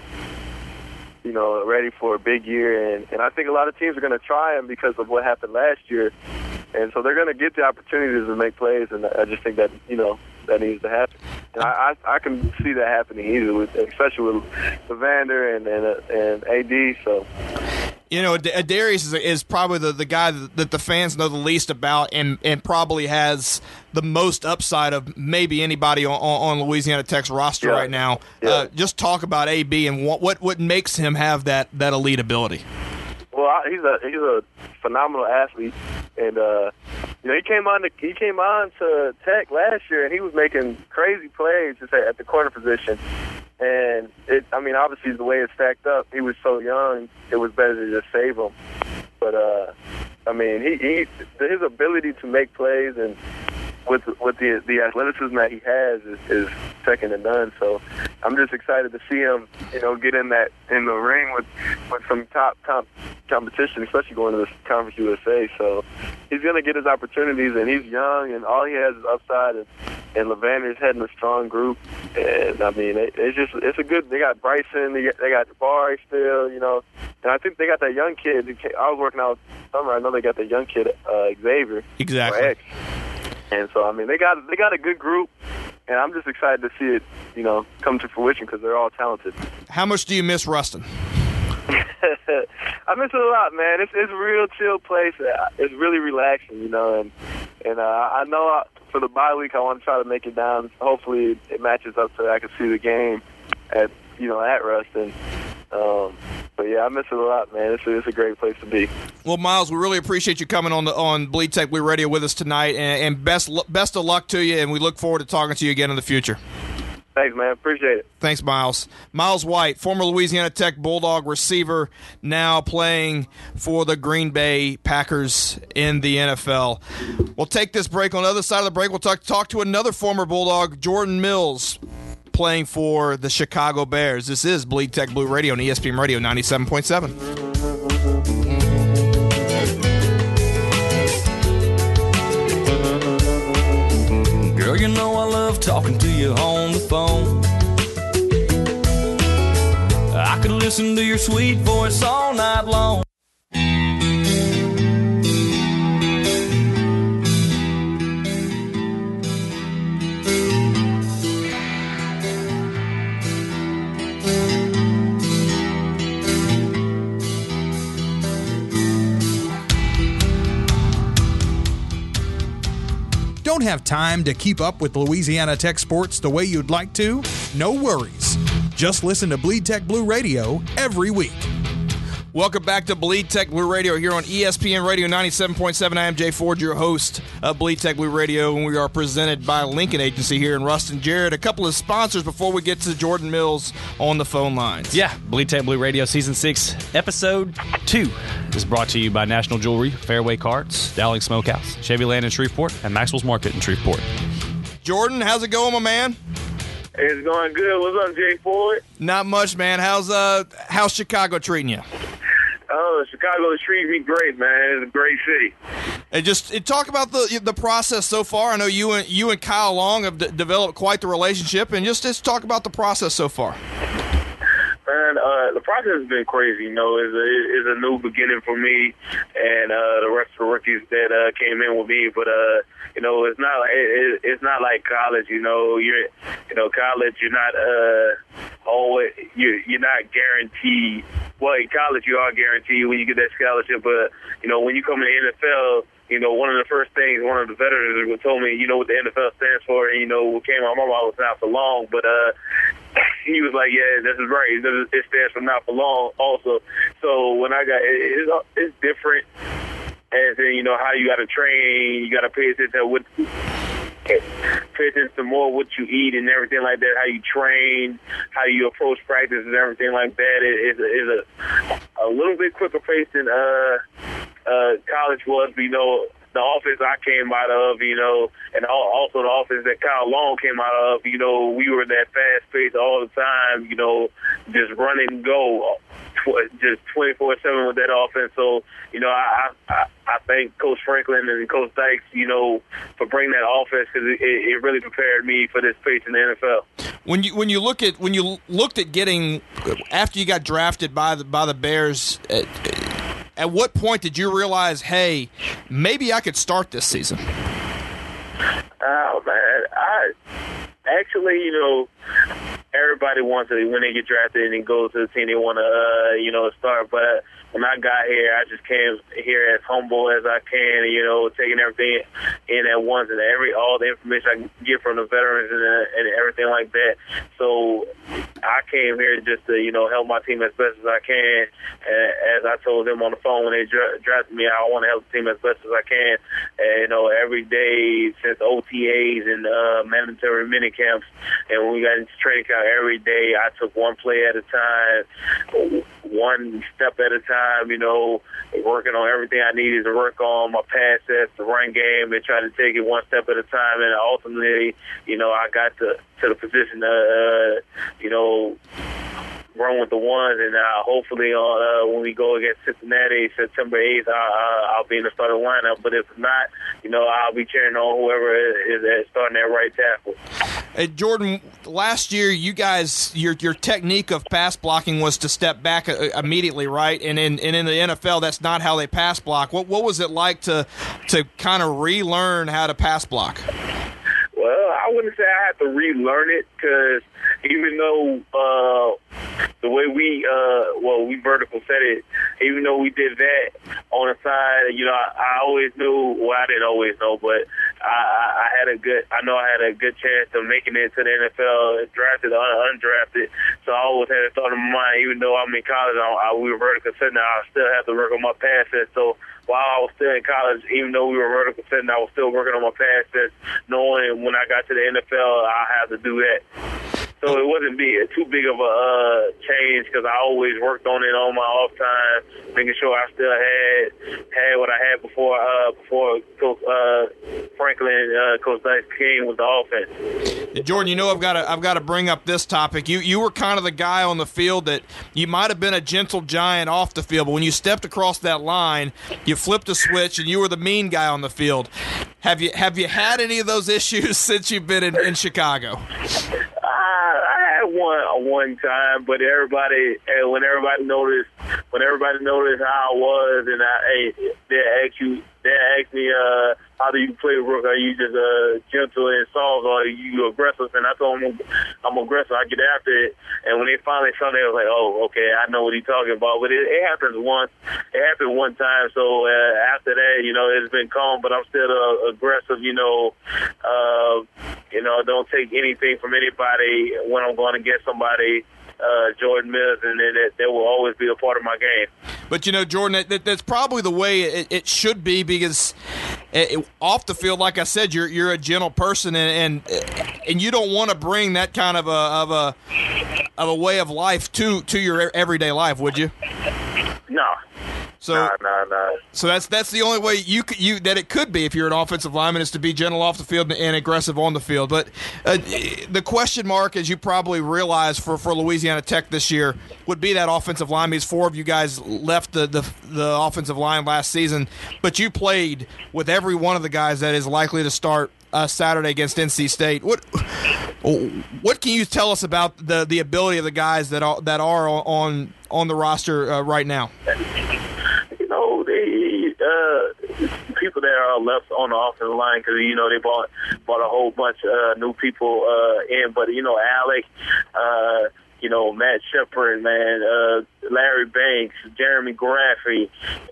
ready for a big year, and I think a lot of teams are going to try them because of what happened last year, and so they're going to get the opportunities to make plays, and I just think that that needs to happen. And I can see that happening easily, especially with Levander and AD. So. Adarius is probably the guy that the fans know the least about and probably has the most upside of maybe anybody on Louisiana Tech's roster right now. Yeah. Just talk about AB and what makes him have that elite ability. Well, he's a phenomenal athlete, and he came on to Tech last year, and he was making crazy plays just at the corner position. And obviously the way it stacked up, he was so young, it was better to just save him. But his ability to make plays and with the athleticism that he has is second to none. So I'm just excited to see him, get in the ring with some top competition, especially going to the Conference USA. So he's going to get his opportunities, and he's young, and all he has is upside. And Levander's heading a strong group, and it's a good. They got Bryson, they got Jabari still, and I think they got that young kid. I was working out summer. I know they got that young kid, Xavier. Exactly. And so they got a good group, and I'm just excited to see it, come to fruition because they're all talented. How much do you miss Ruston? I miss it a lot, man. It's a real chill place. It's really relaxing, and I know for the bye week I want to try to make it down. Hopefully it matches up so that I can see the game at Ruston. But yeah, I miss it a lot, man. It's a great place to be. Well, Miles, we really appreciate you coming on Bleed Tech Blue Radio with us tonight, and best of luck to you. And we look forward to talking to you again in the future. Thanks, man. Appreciate it. Thanks, Miles. Miles White, former Louisiana Tech Bulldog receiver, now playing for the Green Bay Packers in the NFL. We'll take this break. On the other side of the break, we'll talk to another former Bulldog, Jordan Mills, playing for the Chicago Bears. This is Bleed Tech Blue Radio on ESPN Radio 97.7. Girl, you know I love talking to you on the phone. I could listen to your sweet voice all night long. Don't have time to keep up with Louisiana Tech sports the way you'd like to? No worries. Just listen to Bleed Tech Blue Radio every week. Welcome back to Bleed Tech Blue Radio here on ESPN Radio 97.7. I am Jay Ford, your host of Bleed Tech Blue Radio, and we are presented by Lincoln Agency here in Ruston. Jared, a couple of sponsors before we get to Jordan Mills on the phone lines. Yeah, Bleed Tech Blue Radio Season 6, Episode 2 is brought to you by National Jewelry, Fairway Carts, Dowling Smokehouse, Chevy Land in Shreveport, and Maxwell's Market in Shreveport. Jordan, how's it going, my man? It's going good. What's up, Jay Ford? Not much, man. How's Chicago treating you? Chicago is treating me great, man. It's a great city. And talk about the process so far. I know you and Kyle Long have developed quite the relationship, and just talk about the process so far. Man, the process has been crazy. It's a new beginning for me and the rest of the rookies that came in with me. But it's not like college. College, you're not always you're not guaranteed. Well, in college, you are guaranteed when you get that scholarship. But when you come in the NFL, one of the first things one of the veterans told me, what the NFL stands for, and what came out of my mouth was not for long. But he was like, yeah, this is right. It stands for not for long also. So when I got it's different. As in, how you got to train, you got to pay attention to more what you eat and everything like that, how you train, how you approach practice and everything like that. It is a little bit quicker pace than college was. The offense I came out of, and also the offense that Kyle Long came out of, we were that fast pace all the time, just run and go, just 24/7 with that offense. So, I thank Coach Franklin and Coach Dykes, for bringing that offense because it really prepared me for this pace in the NFL. When you looked at getting after you got drafted by the Bears. At what point did you realize, hey, maybe I could start this season? Oh, man. I actually, everybody wants to, when they get drafted and go to the team, they want to, start. But when I got here, I just came here as humble as I can, you know, taking everything in at once and all the information I can get from the veterans and everything like that. So I came here just to, you know, help my team as best as I can. As I told them on the phone when they drafted me, I want to help the team as best as I can. And, you know, every day since OTAs and mandatory mini camps, and when we got into training camp, every day I took one play at a time, one step at a time, you know, working on everything I needed to work on, my pass sets, the run game, and trying to take it one step at a time. And ultimately, you know, I got to the position to, you know, run with the ones, and hopefully when we go against Cincinnati September 8th, I'll be in the starting lineup. But if not, you know, I'll be cheering on whoever is starting at right tackle. Hey, Jordan, last year you guys, your technique of pass blocking was to step back immediately, right? And in the NFL, that's not how they pass block. What was it like to kind of relearn how to pass block? Well, I wouldn't say I had to relearn it, because even though the way we vertical set it, even though we did that on the side, you know, I always knew, well, I didn't always know, but I had a good chance of making it to the NFL, drafted or undrafted. So I always had a thought in my mind, even though I'm in college, we were vertical setting, I still have to work on my pass set. So while I was still in college, even though we were vertical setting, I was still working on my pass sets, knowing when I got to the NFL, I had to do that. So it wasn't too big of a change, because I always worked on it on my off time, making sure I still had what I had before Coach Franklin, Coach Dice came with the offense. Jordan, you know, I've got to bring up this topic. You were kind of the guy on the field that you might have been a gentle giant off the field, but when you stepped across that line, you flipped a switch and you were the mean guy on the field. Have you had any of those issues since you've been in Chicago? I had one time, but when everybody noticed how I was, and they asked me, how do you play, Rook? Are you just gentle and soft, or are you aggressive? And I told them I'm aggressive. I get after it. And when they finally saw that, I was like, oh, okay, I know what he's talking about. But it happened once. It happened one time. So after that, you know, it's been calm. But I'm still aggressive. You know, don't take anything from anybody when I'm going against somebody. Jordan Mills, and that will always be a part of my game. But, you know, Jordan, that's probably the way it should be, because off the field, like I said, you're a gentle person, and you don't want to bring that kind of a way of life to your everyday life, would you? No. So, no. So that's the only way that it could be if you're an offensive lineman, is to be gentle off the field and aggressive on the field. But the question mark, as you probably realize, for Louisiana Tech this year would be that offensive line, because 4 of you guys left the offensive line last season, but you played with every one of the guys that is likely to start Saturday against NC State. What can you tell us about the ability of the guys that are on the roster right now? You know, people that are left on the offensive line, because, you know, they bought a whole bunch of new people in. But, you know, Alec, you know, Matt Shepard, man, Larry Banks, Jeremy Graffy,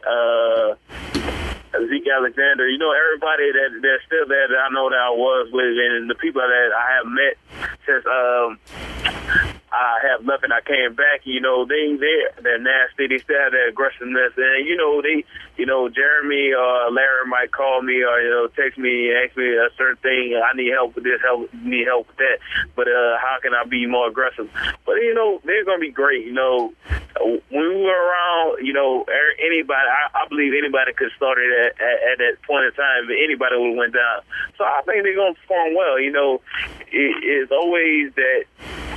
Zeke Alexander, you know, everybody that's still there that I know that I was with, and the people that I have met since I have left and I came back, you know, they're nasty. They still have that aggressiveness, and Jeremy or Larry might call me or text me and ask me a certain thing. I need help with this, need help with that. But how can I be more aggressive? But they're gonna be great. When we were around, anybody, I believe anybody could start it at that point in time. But anybody would have went down. So I think they're gonna perform well. It's always that.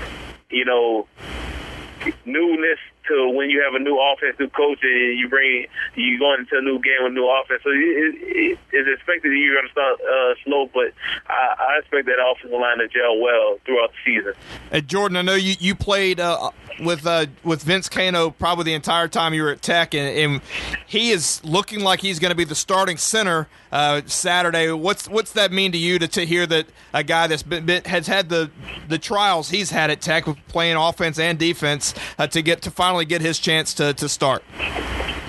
Newness to when you have a new offensive coach and you going into a new game with new offense. So it's expected that you're going to start slow, but I expect that offensive line to gel well throughout the season. Hey, Jordan, I know you played with Vince Cano probably the entire time you were at Tech, and he is looking like he's going to be the starting center Saturday. What's that mean to you to hear that a guy that's has had the trials he's had at Tech with playing offense and defense to finally get his chance to start?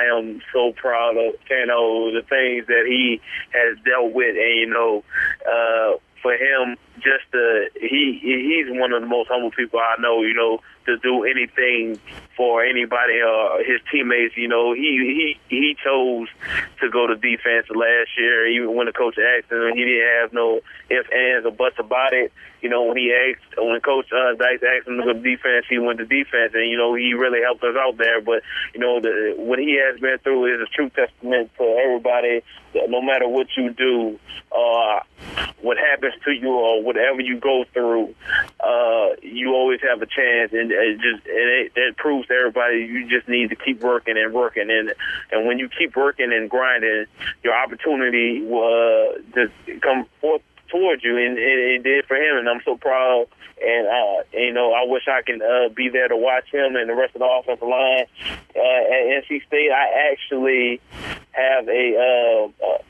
am so proud of, the things that he has dealt with. And, for him, he's one of the most humble people I know, to do anything for anybody or his teammates. He chose to go to defense last year, even when the coach asked him, he didn't have no ifs, ands, or buts about it. When Coach Dykes asked him to go to defense, he went to defense, and, he really helped us out there. But, what he has been through is a true testament to everybody that no matter what you do, what happens to you or whatever you go through, you always have a chance, and that proves to everybody you just need to keep working and working, and when you keep working and grinding, your opportunity will just come forth towards you, and it did for him, and I'm so proud. And I wish I can be there to watch him and the rest of the offensive line at NC State. I actually have a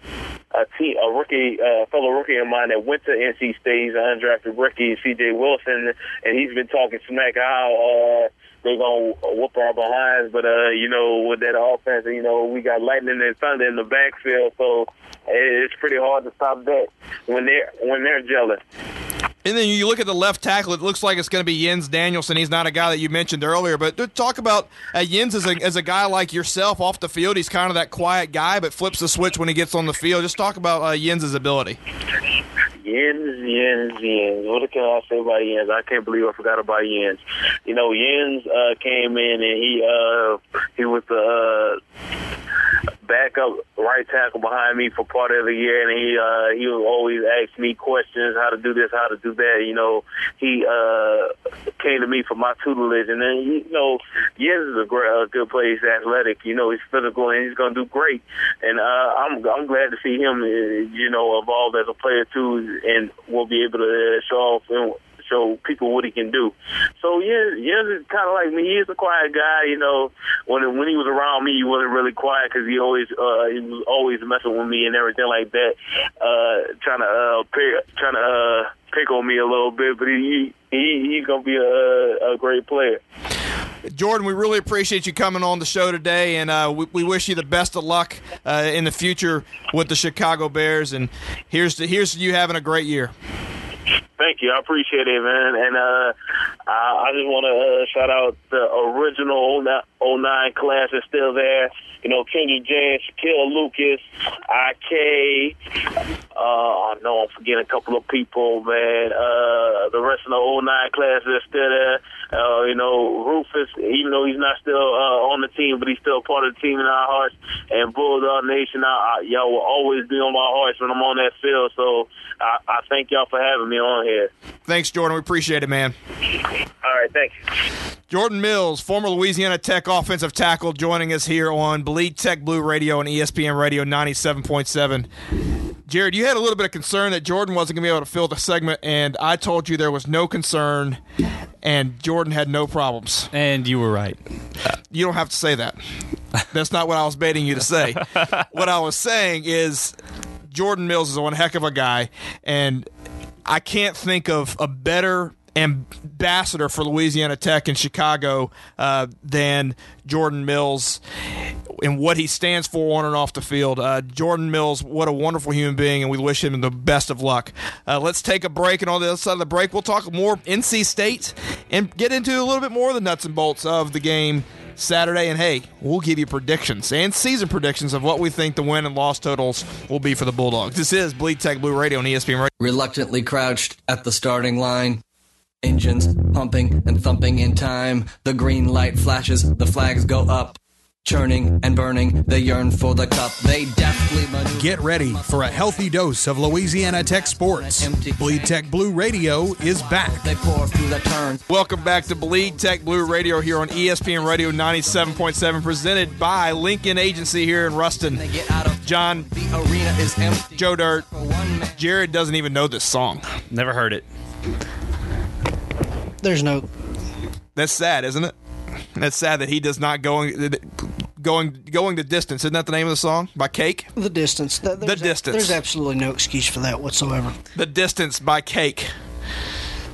fellow rookie of mine that went to NC State. He's an undrafted rookie, C.J. Wilson, and he's been talking smack how they're going to whoop our behinds. But, with that offense, we got lightning and thunder in the backfield, so it's pretty hard to stop that when they're jealous. And then you look at the left tackle, it looks like it's going to be Jens Danielson. He's not a guy that you mentioned earlier, but talk about Jens as a guy like yourself off the field. He's kind of that quiet guy, but flips the switch when he gets on the field. Just talk about Jens' ability. Jens. What can I say about Jens? I can't believe I forgot about Jens. Jens came in and he was the backup right tackle behind me for part of the year, and he would always ask me questions, how to do this, how to do that. He came to me for my tutelage, and then Jens is a good player. He's athletic, he's physical, and he's going to do great. And I'm glad to see him, evolve as a player too, and will be able to show show people what he can do. So Jens is kind of like me. He is a quiet guy. When he was around me, he wasn't really quiet because he was always messing with me and everything like that, trying to pick on me a little bit. But he's gonna be a great player. Jordan, we really appreciate you coming on the show today, and we wish you the best of luck in the future with the Chicago Bears. And here's to you having a great year. Thank you. I appreciate it, man. And I just want to shout out the original 09 class is still there. Kenny James, Shaquille Lucas, IK. I know I'm forgetting a couple of people, man. The rest of the 09 class is still there. Rufus, even though he's not still on the team, but he's still part of the team in our hearts. And Bulldog Nation, y'all will always be on my hearts when I'm on that field. So I thank y'all for having me on here. Thanks, Jordan. We appreciate it, man. All right, thank you. Jordan Mills, former Louisiana Tech offensive tackle, joining us here on Bleed Tech Blue Radio and ESPN Radio 97.7. Jared, you had a little bit of concern that Jordan wasn't going to be able to fill the segment, and I told you there was no concern, and Jordan had no problems. And you were right. You don't have to say that. That's not what I was baiting you to say. What I was saying is Jordan Mills is one heck of a guy, and I can't think of a better ambassador for Louisiana Tech in Chicago than Jordan Mills and what he stands for on and off the field. Jordan Mills, what a wonderful human being, and we wish him the best of luck. Let's take a break, and on the other side of the break, we'll talk more NC State and get into a little bit more of the nuts and bolts of the game Saturday. And hey, we'll give you predictions and season predictions of what we think the win and loss totals will be for the Bulldogs. This is Bleed Tech Blue Radio on ESPN Radio. Reluctantly crouched at the starting line, engines pumping and thumping in time. The green light flashes, the flags go up. Churning and burning, they yearn for the cup. They deftly maneuver. Get ready for a healthy dose of Louisiana Tech sports. Bleed Tech Blue Radio is back. They pour through the turn. Welcome back to Bleed Tech Blue Radio here on ESPN Radio 97.7, presented by Lincoln Agency here in Ruston. John, The arena is empty. Joe Dirt, Jared doesn't even know this song. Never heard it. There's no. That's sad, isn't it? That's sad that he does not going the distance. Isn't that the name of the song by Cake? The Distance. The Distance. There's absolutely no excuse for that whatsoever. The Distance by Cake.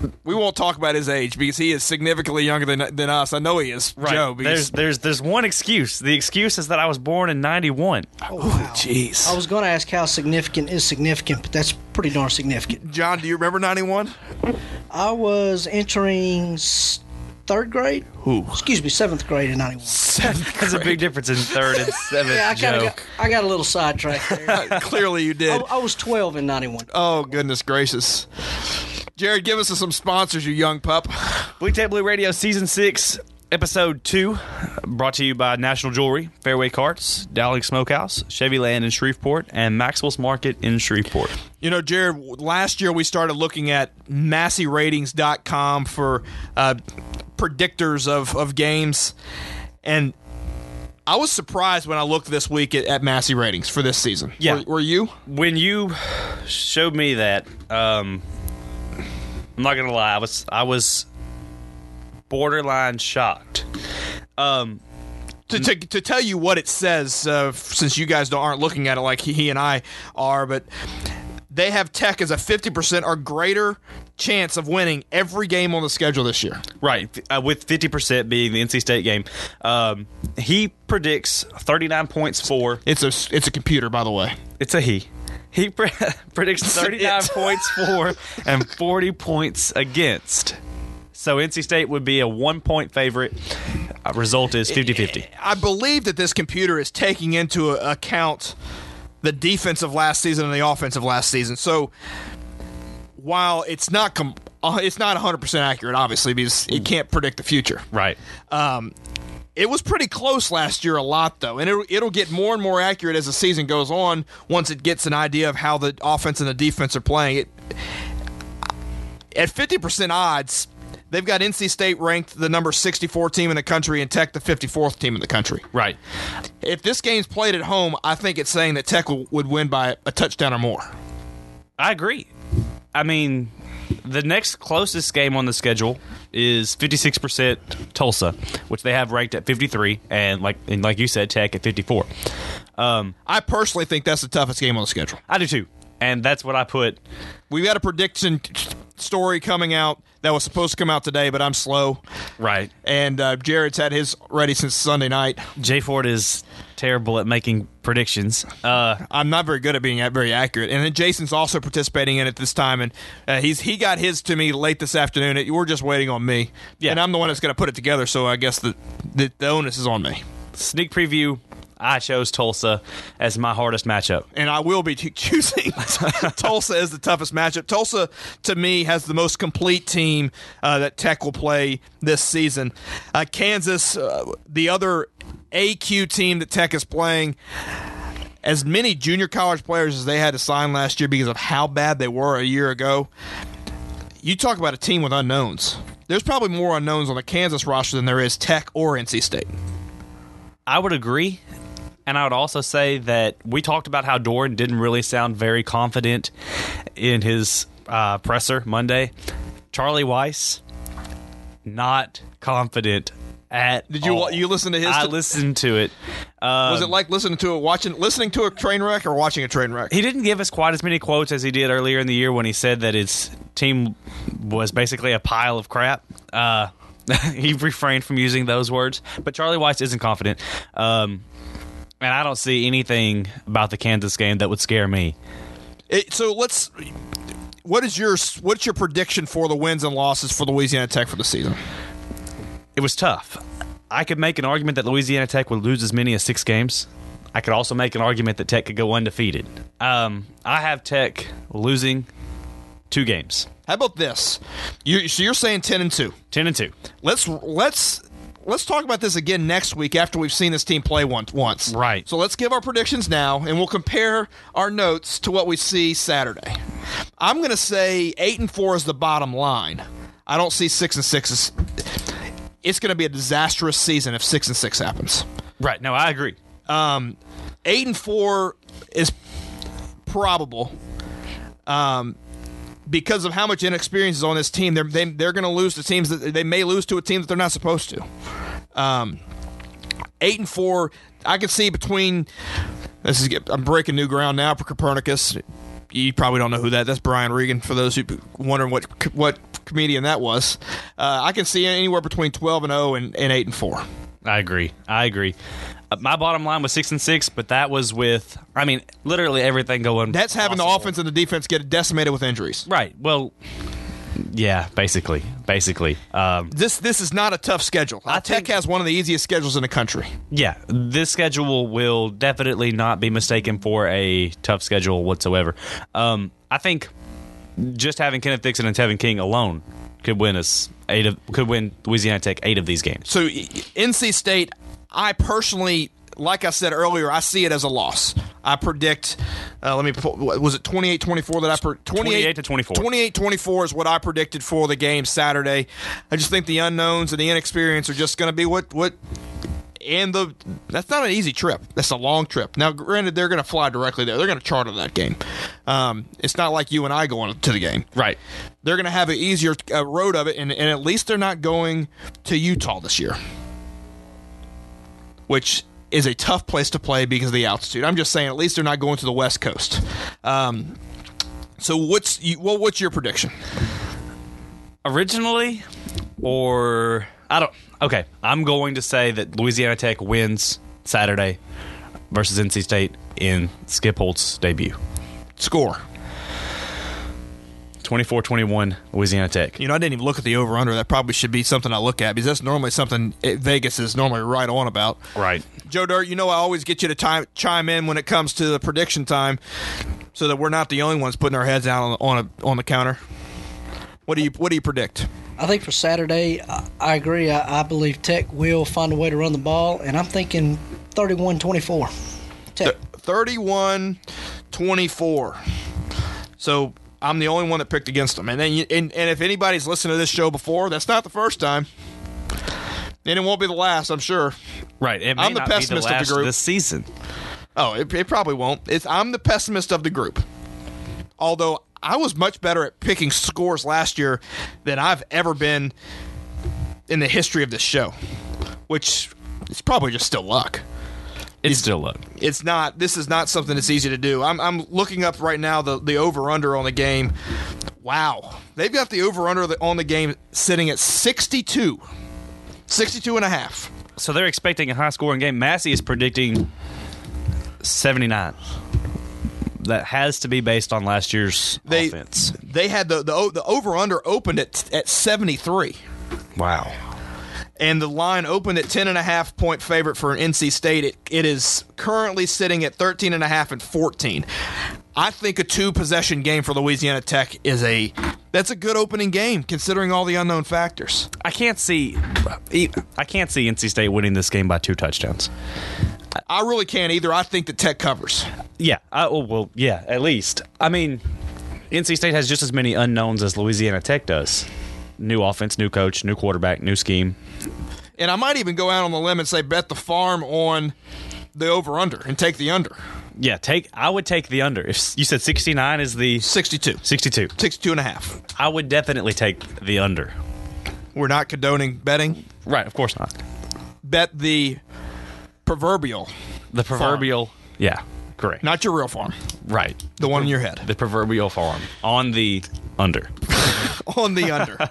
We won't talk about his age because he is significantly younger than us. I know he is, Right. Joe. Because, There's one excuse. The excuse is that I was born in 91. Oh, wow. jeez. I was going to ask how significant is significant, but that's pretty darn significant. John, do you remember 91? I was entering third grade. Who? Excuse me, 7th grade in 91. There's a big difference in third and seventh. Yeah, I got a little sidetracked there. Clearly you did. I was 12 in 91. Oh, goodness gracious. Jared, give us some sponsors, you young pup. Bleed Tech Blue Radio Season 6, Episode 2, brought to you by National Jewelry, Fairway Carts, Dowling Smokehouse, Chevy Land in Shreveport, and Maxwell's Market in Shreveport. You know, Jared, last year we started looking at MasseyRatings.com for predictors of games, and I was surprised when I looked this week at Massey Ratings for this season. Yeah. Were you? When you showed me that, I'm not going to lie, I was borderline shocked. To tell you what it says, since you guys aren't looking at it like he and I are, but they have Tech as a 50% or greater chance of winning every game on the schedule this year. Right, with 50% being the NC State game. He predicts 39 points for... It's a computer, by the way. It's a he. He predicts 39 points for and 40 points against. So NC State would be a 1-point favorite. Result is 50-50. I believe that this computer is taking into account the defense of last season and the offense of last season. So while it's not 100% accurate, obviously, because it can't predict the future. Right. It was pretty close last year a lot, though, and it'll get more and more accurate as the season goes on once it gets an idea of how the offense and the defense are playing. At 50% odds, they've got NC State ranked the number 64 team in the country and Tech the 54th team in the country. Right. If this game's played at home, I think it's saying that Tech would win by a touchdown or more. I agree. I mean, the next closest game on the schedule is 56% Tulsa, which they have ranked at 53, and like you said, Tech at 54. I personally think that's the toughest game on the schedule. I do too, and that's what I put. We've got a prediction story coming out that was supposed to come out today, but I'm slow. Right. And Jared's had his ready since Sunday night. Jay Ford is terrible at making predictions. I'm not very good at being very accurate. And then Jason's also participating in it this time, and he got his to me late this afternoon. We're just waiting on me. Yeah. And I'm the one that's going to put it together, so I guess the onus is on me. Sneak preview. I chose Tulsa as my hardest matchup. And I will be choosing Tulsa as the toughest matchup. Tulsa, to me, has the most complete team that Tech will play this season. Kansas, the other AQ team that Tech is playing, as many junior college players as they had to sign last year because of how bad they were a year ago. You talk about a team with unknowns. There's probably more unknowns on the Kansas roster than there is Tech or NC State. I would agree. And I would also say that we talked about how Doran didn't really sound very confident in his presser Monday. Charlie Weiss, not confident at Did you all. you listen to his? I listened to it. Was it like listening to a train wreck or watching a train wreck? He didn't give us quite as many quotes as he did earlier in the year when he said that his team was basically a pile of crap. He refrained from using those words. But Charlie Weiss isn't confident. And I don't see anything about the Kansas game that would scare me. What's your prediction for the wins and losses for Louisiana Tech for the season? It was tough. I could make an argument that Louisiana Tech would lose as many as 6 games. I could also make an argument that Tech could go undefeated. I have Tech losing 2 games. How about this? So you're saying 10-2. 10-2. Let's talk about this again next week after we've seen this team play once. Right. So let's give our predictions now, and we'll compare our notes to what we see Saturday. I'm going to say 8-4 is the bottom line. I don't see 6-6. It's going to be a disastrous season if 6-6 happens. Right. No, I agree. 8-4 is probable. Because of how much inexperience is on this team, they're going to lose to teams that they may lose to a team that they're not supposed to. 8-4, I can see between. I'm breaking new ground now for Copernicus. You probably don't know who that. That's Brian Regan. For those who wondering what comedian that was. I can see anywhere between 12-0 and 8-4. I agree. My bottom line was 6-6, but that was with, literally everything going. That's having the offense and the defense get decimated with injuries. Right. Well, yeah, basically. This is not a tough schedule. Tech has one of the easiest schedules in the country. Yeah, this schedule will definitely not be mistaken for a tough schedule whatsoever. I think just having Kenneth Dixon and Tevin King alone could win Louisiana Tech 8 of these games. So NC State, I personally, like I said earlier, I see it as a loss. I predict, was it 28-24 that I 28-24. 28-24 is what I predicted for the game Saturday. I just think the unknowns and the inexperience are just going to be that's not an easy trip. That's a long trip. Now, granted, they're going to fly directly there. They're going to charter that game. It's not like you and I going to the game. Right. They're going to have an easier road of it, and at least they're not going to Utah this year, which is a tough place to play because of the altitude. I'm just saying, at least they're not going to the West Coast. So what's your prediction? Originally, or I don't. Okay, I'm going to say that Louisiana Tech wins Saturday versus NC State in Skip Holtz's debut. Score. 24-21 Louisiana Tech. I didn't even look at the over-under. That probably should be something I look at because that's normally something Vegas is normally right on about. Right. Joe Dirt, I always get you to chime in when it comes to the prediction time so that we're not the only ones putting our heads out on the counter. What do you predict? I think for Saturday, I agree. I believe Tech will find a way to run the ball, and I'm thinking 31-24. Tech. 31-24. So I'm the only one that picked against them. And then and if anybody's listened to this show before, that's not the first time. And it won't be the last, I'm sure. Right. It may I'm the not pessimist be the last of the group this season. Oh, it probably won't. I'm the pessimist of the group. Although I was much better at picking scores last year than I've ever been in the history of this show, which is probably just still luck. It's still luck. It's not. This is not something that's easy to do. I'm looking up right now the over-under on the game. Wow. They've got the over-under on the game sitting at 62. 62.5. So they're expecting a high-scoring game. Massey is predicting 79. That has to be based on last year's offense. They had the over-under opened at 73. Wow. And the line opened at 10.5 point favorite for NC State. It is currently sitting at 13.5 and 14. I think a 2-possession game for Louisiana Tech that's a good opening game considering all the unknown factors. I can't see NC State winning this game by 2 touchdowns. I really can't either. I think that Tech covers. Yeah. Yeah, at least. NC State has just as many unknowns as Louisiana Tech does. New offense, new coach, new quarterback, new scheme. And I might even go out on the limb and say bet the farm on the over-under and take the under. Yeah, I would take the under. If you said 69 is the... 62. 62.5. I would definitely take the under. We're not condoning betting? Right, of course not. Bet the proverbial. The proverbial, farm. Yeah, correct. Not your real farm. Right. The one in your head. The proverbial farm. On the under. On the under.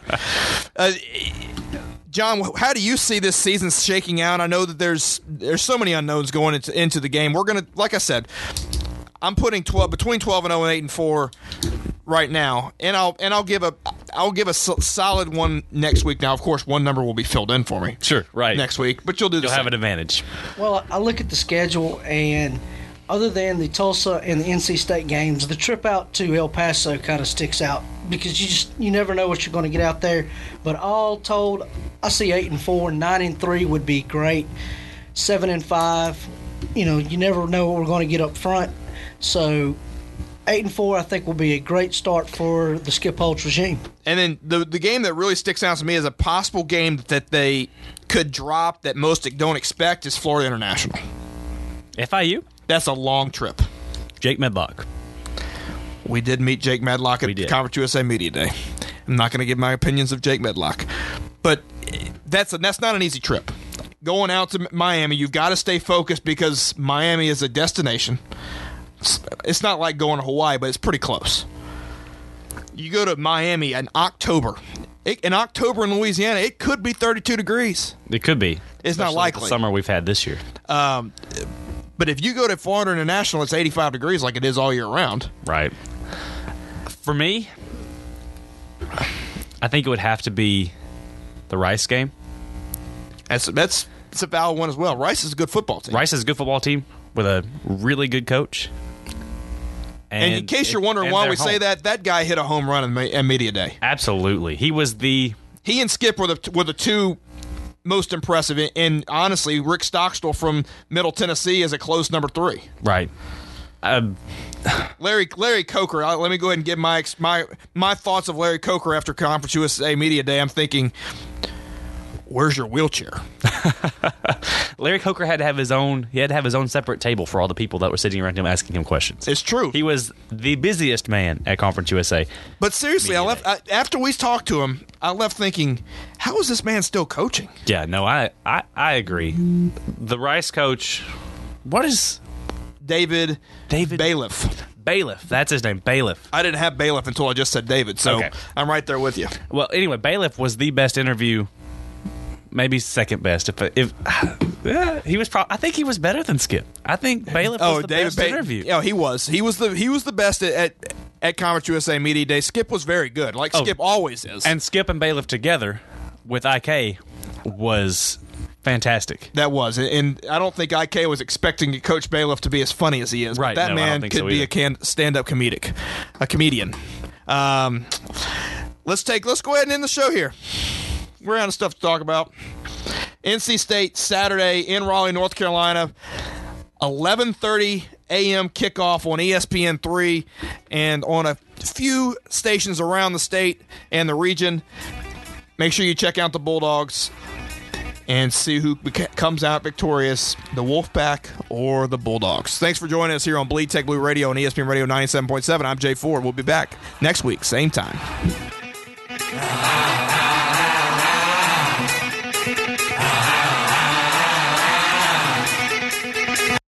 John, how do you see this season shaking out? I know that there's so many unknowns going into the game. We're going to, like I said, I'm putting between 12-0 and 8-4 right now, and I'll give a solid one next week. Now, of course, one number will be filled in for me. Sure, right. Next week, but you'll have an advantage. Well, I look at the schedule, and other than the Tulsa and the NC State games, the trip out to El Paso kind of sticks out because you never know what you're going to get out there. But all told, I see 8-4, 9-3 would be great. 7-5, you never know what we're going to get up front. So 8-4, I think, will be a great start for the Skip Holtz regime. And then the game that really sticks out to me as a possible game that they could drop that most don't expect is Florida International. FIU? That's a long trip. Jake Medlock. We did meet Jake Medlock at Conference USA Media Day. I'm not going to give my opinions of Jake Medlock. But that's not an easy trip. Going out to Miami, you've got to stay focused because Miami is a destination. It's not like going to Hawaii, but it's pretty close. You go to Miami in October, In October in Louisiana, it could be 32 degrees. It could be. It's not likely. The summer we've had this year. But if you go to Florida International, it's 85 degrees like it is all year round. Right. For me, I think it would have to be the Rice game. That's a valid one as well. Rice is a good football team. Rice is a good football team with a really good coach. And in case you're wondering why we say that guy hit a home run in media day. Absolutely. He and Skip were the two most impressive. And honestly, Rick Stockstill from Middle Tennessee is a close number 3. Right. Larry Coker. Let me go ahead and give my thoughts of Larry Coker after Conference USA Media Day. I'm thinking, where's your wheelchair? Larry Coker had to have his own. He had to have his own separate table for all the people that were sitting around him asking him questions. It's true. He was the busiest man at Conference USA. But seriously, after we talked to him, I left thinking, how is this man still coaching? Yeah, no, I agree. The Rice coach, what is David Bailiff? Bailiff, that's his name, Bailiff. I didn't have Bailiff until I just said David, so okay. I'm right there with you. Well, anyway, Bailiff was the best interview. Maybe second best. He was, I think he was better than Skip. I think Bailiff was the best interview. Yeah, he was. He was the best at Conference USA Media Day. Skip was very good, like Skip always is. And Skip and Bailiff together with IK was fantastic. That was, and I don't think IK was expecting Coach Bailiff to be as funny as he is. Right, that man could be a stand-up comedian. Let's go ahead and end the show here. We're out of stuff to talk about. NC State Saturday in Raleigh, North Carolina, 11:30 a.m. kickoff on ESPN3 and on a few stations around the state and the region. Make sure you check out the Bulldogs and see who comes out victorious, the Wolfpack or the Bulldogs. Thanks for joining us here on Bleed Tech Blue Radio and ESPN Radio 97.7. I'm Jay Ford. We'll be back next week, same time.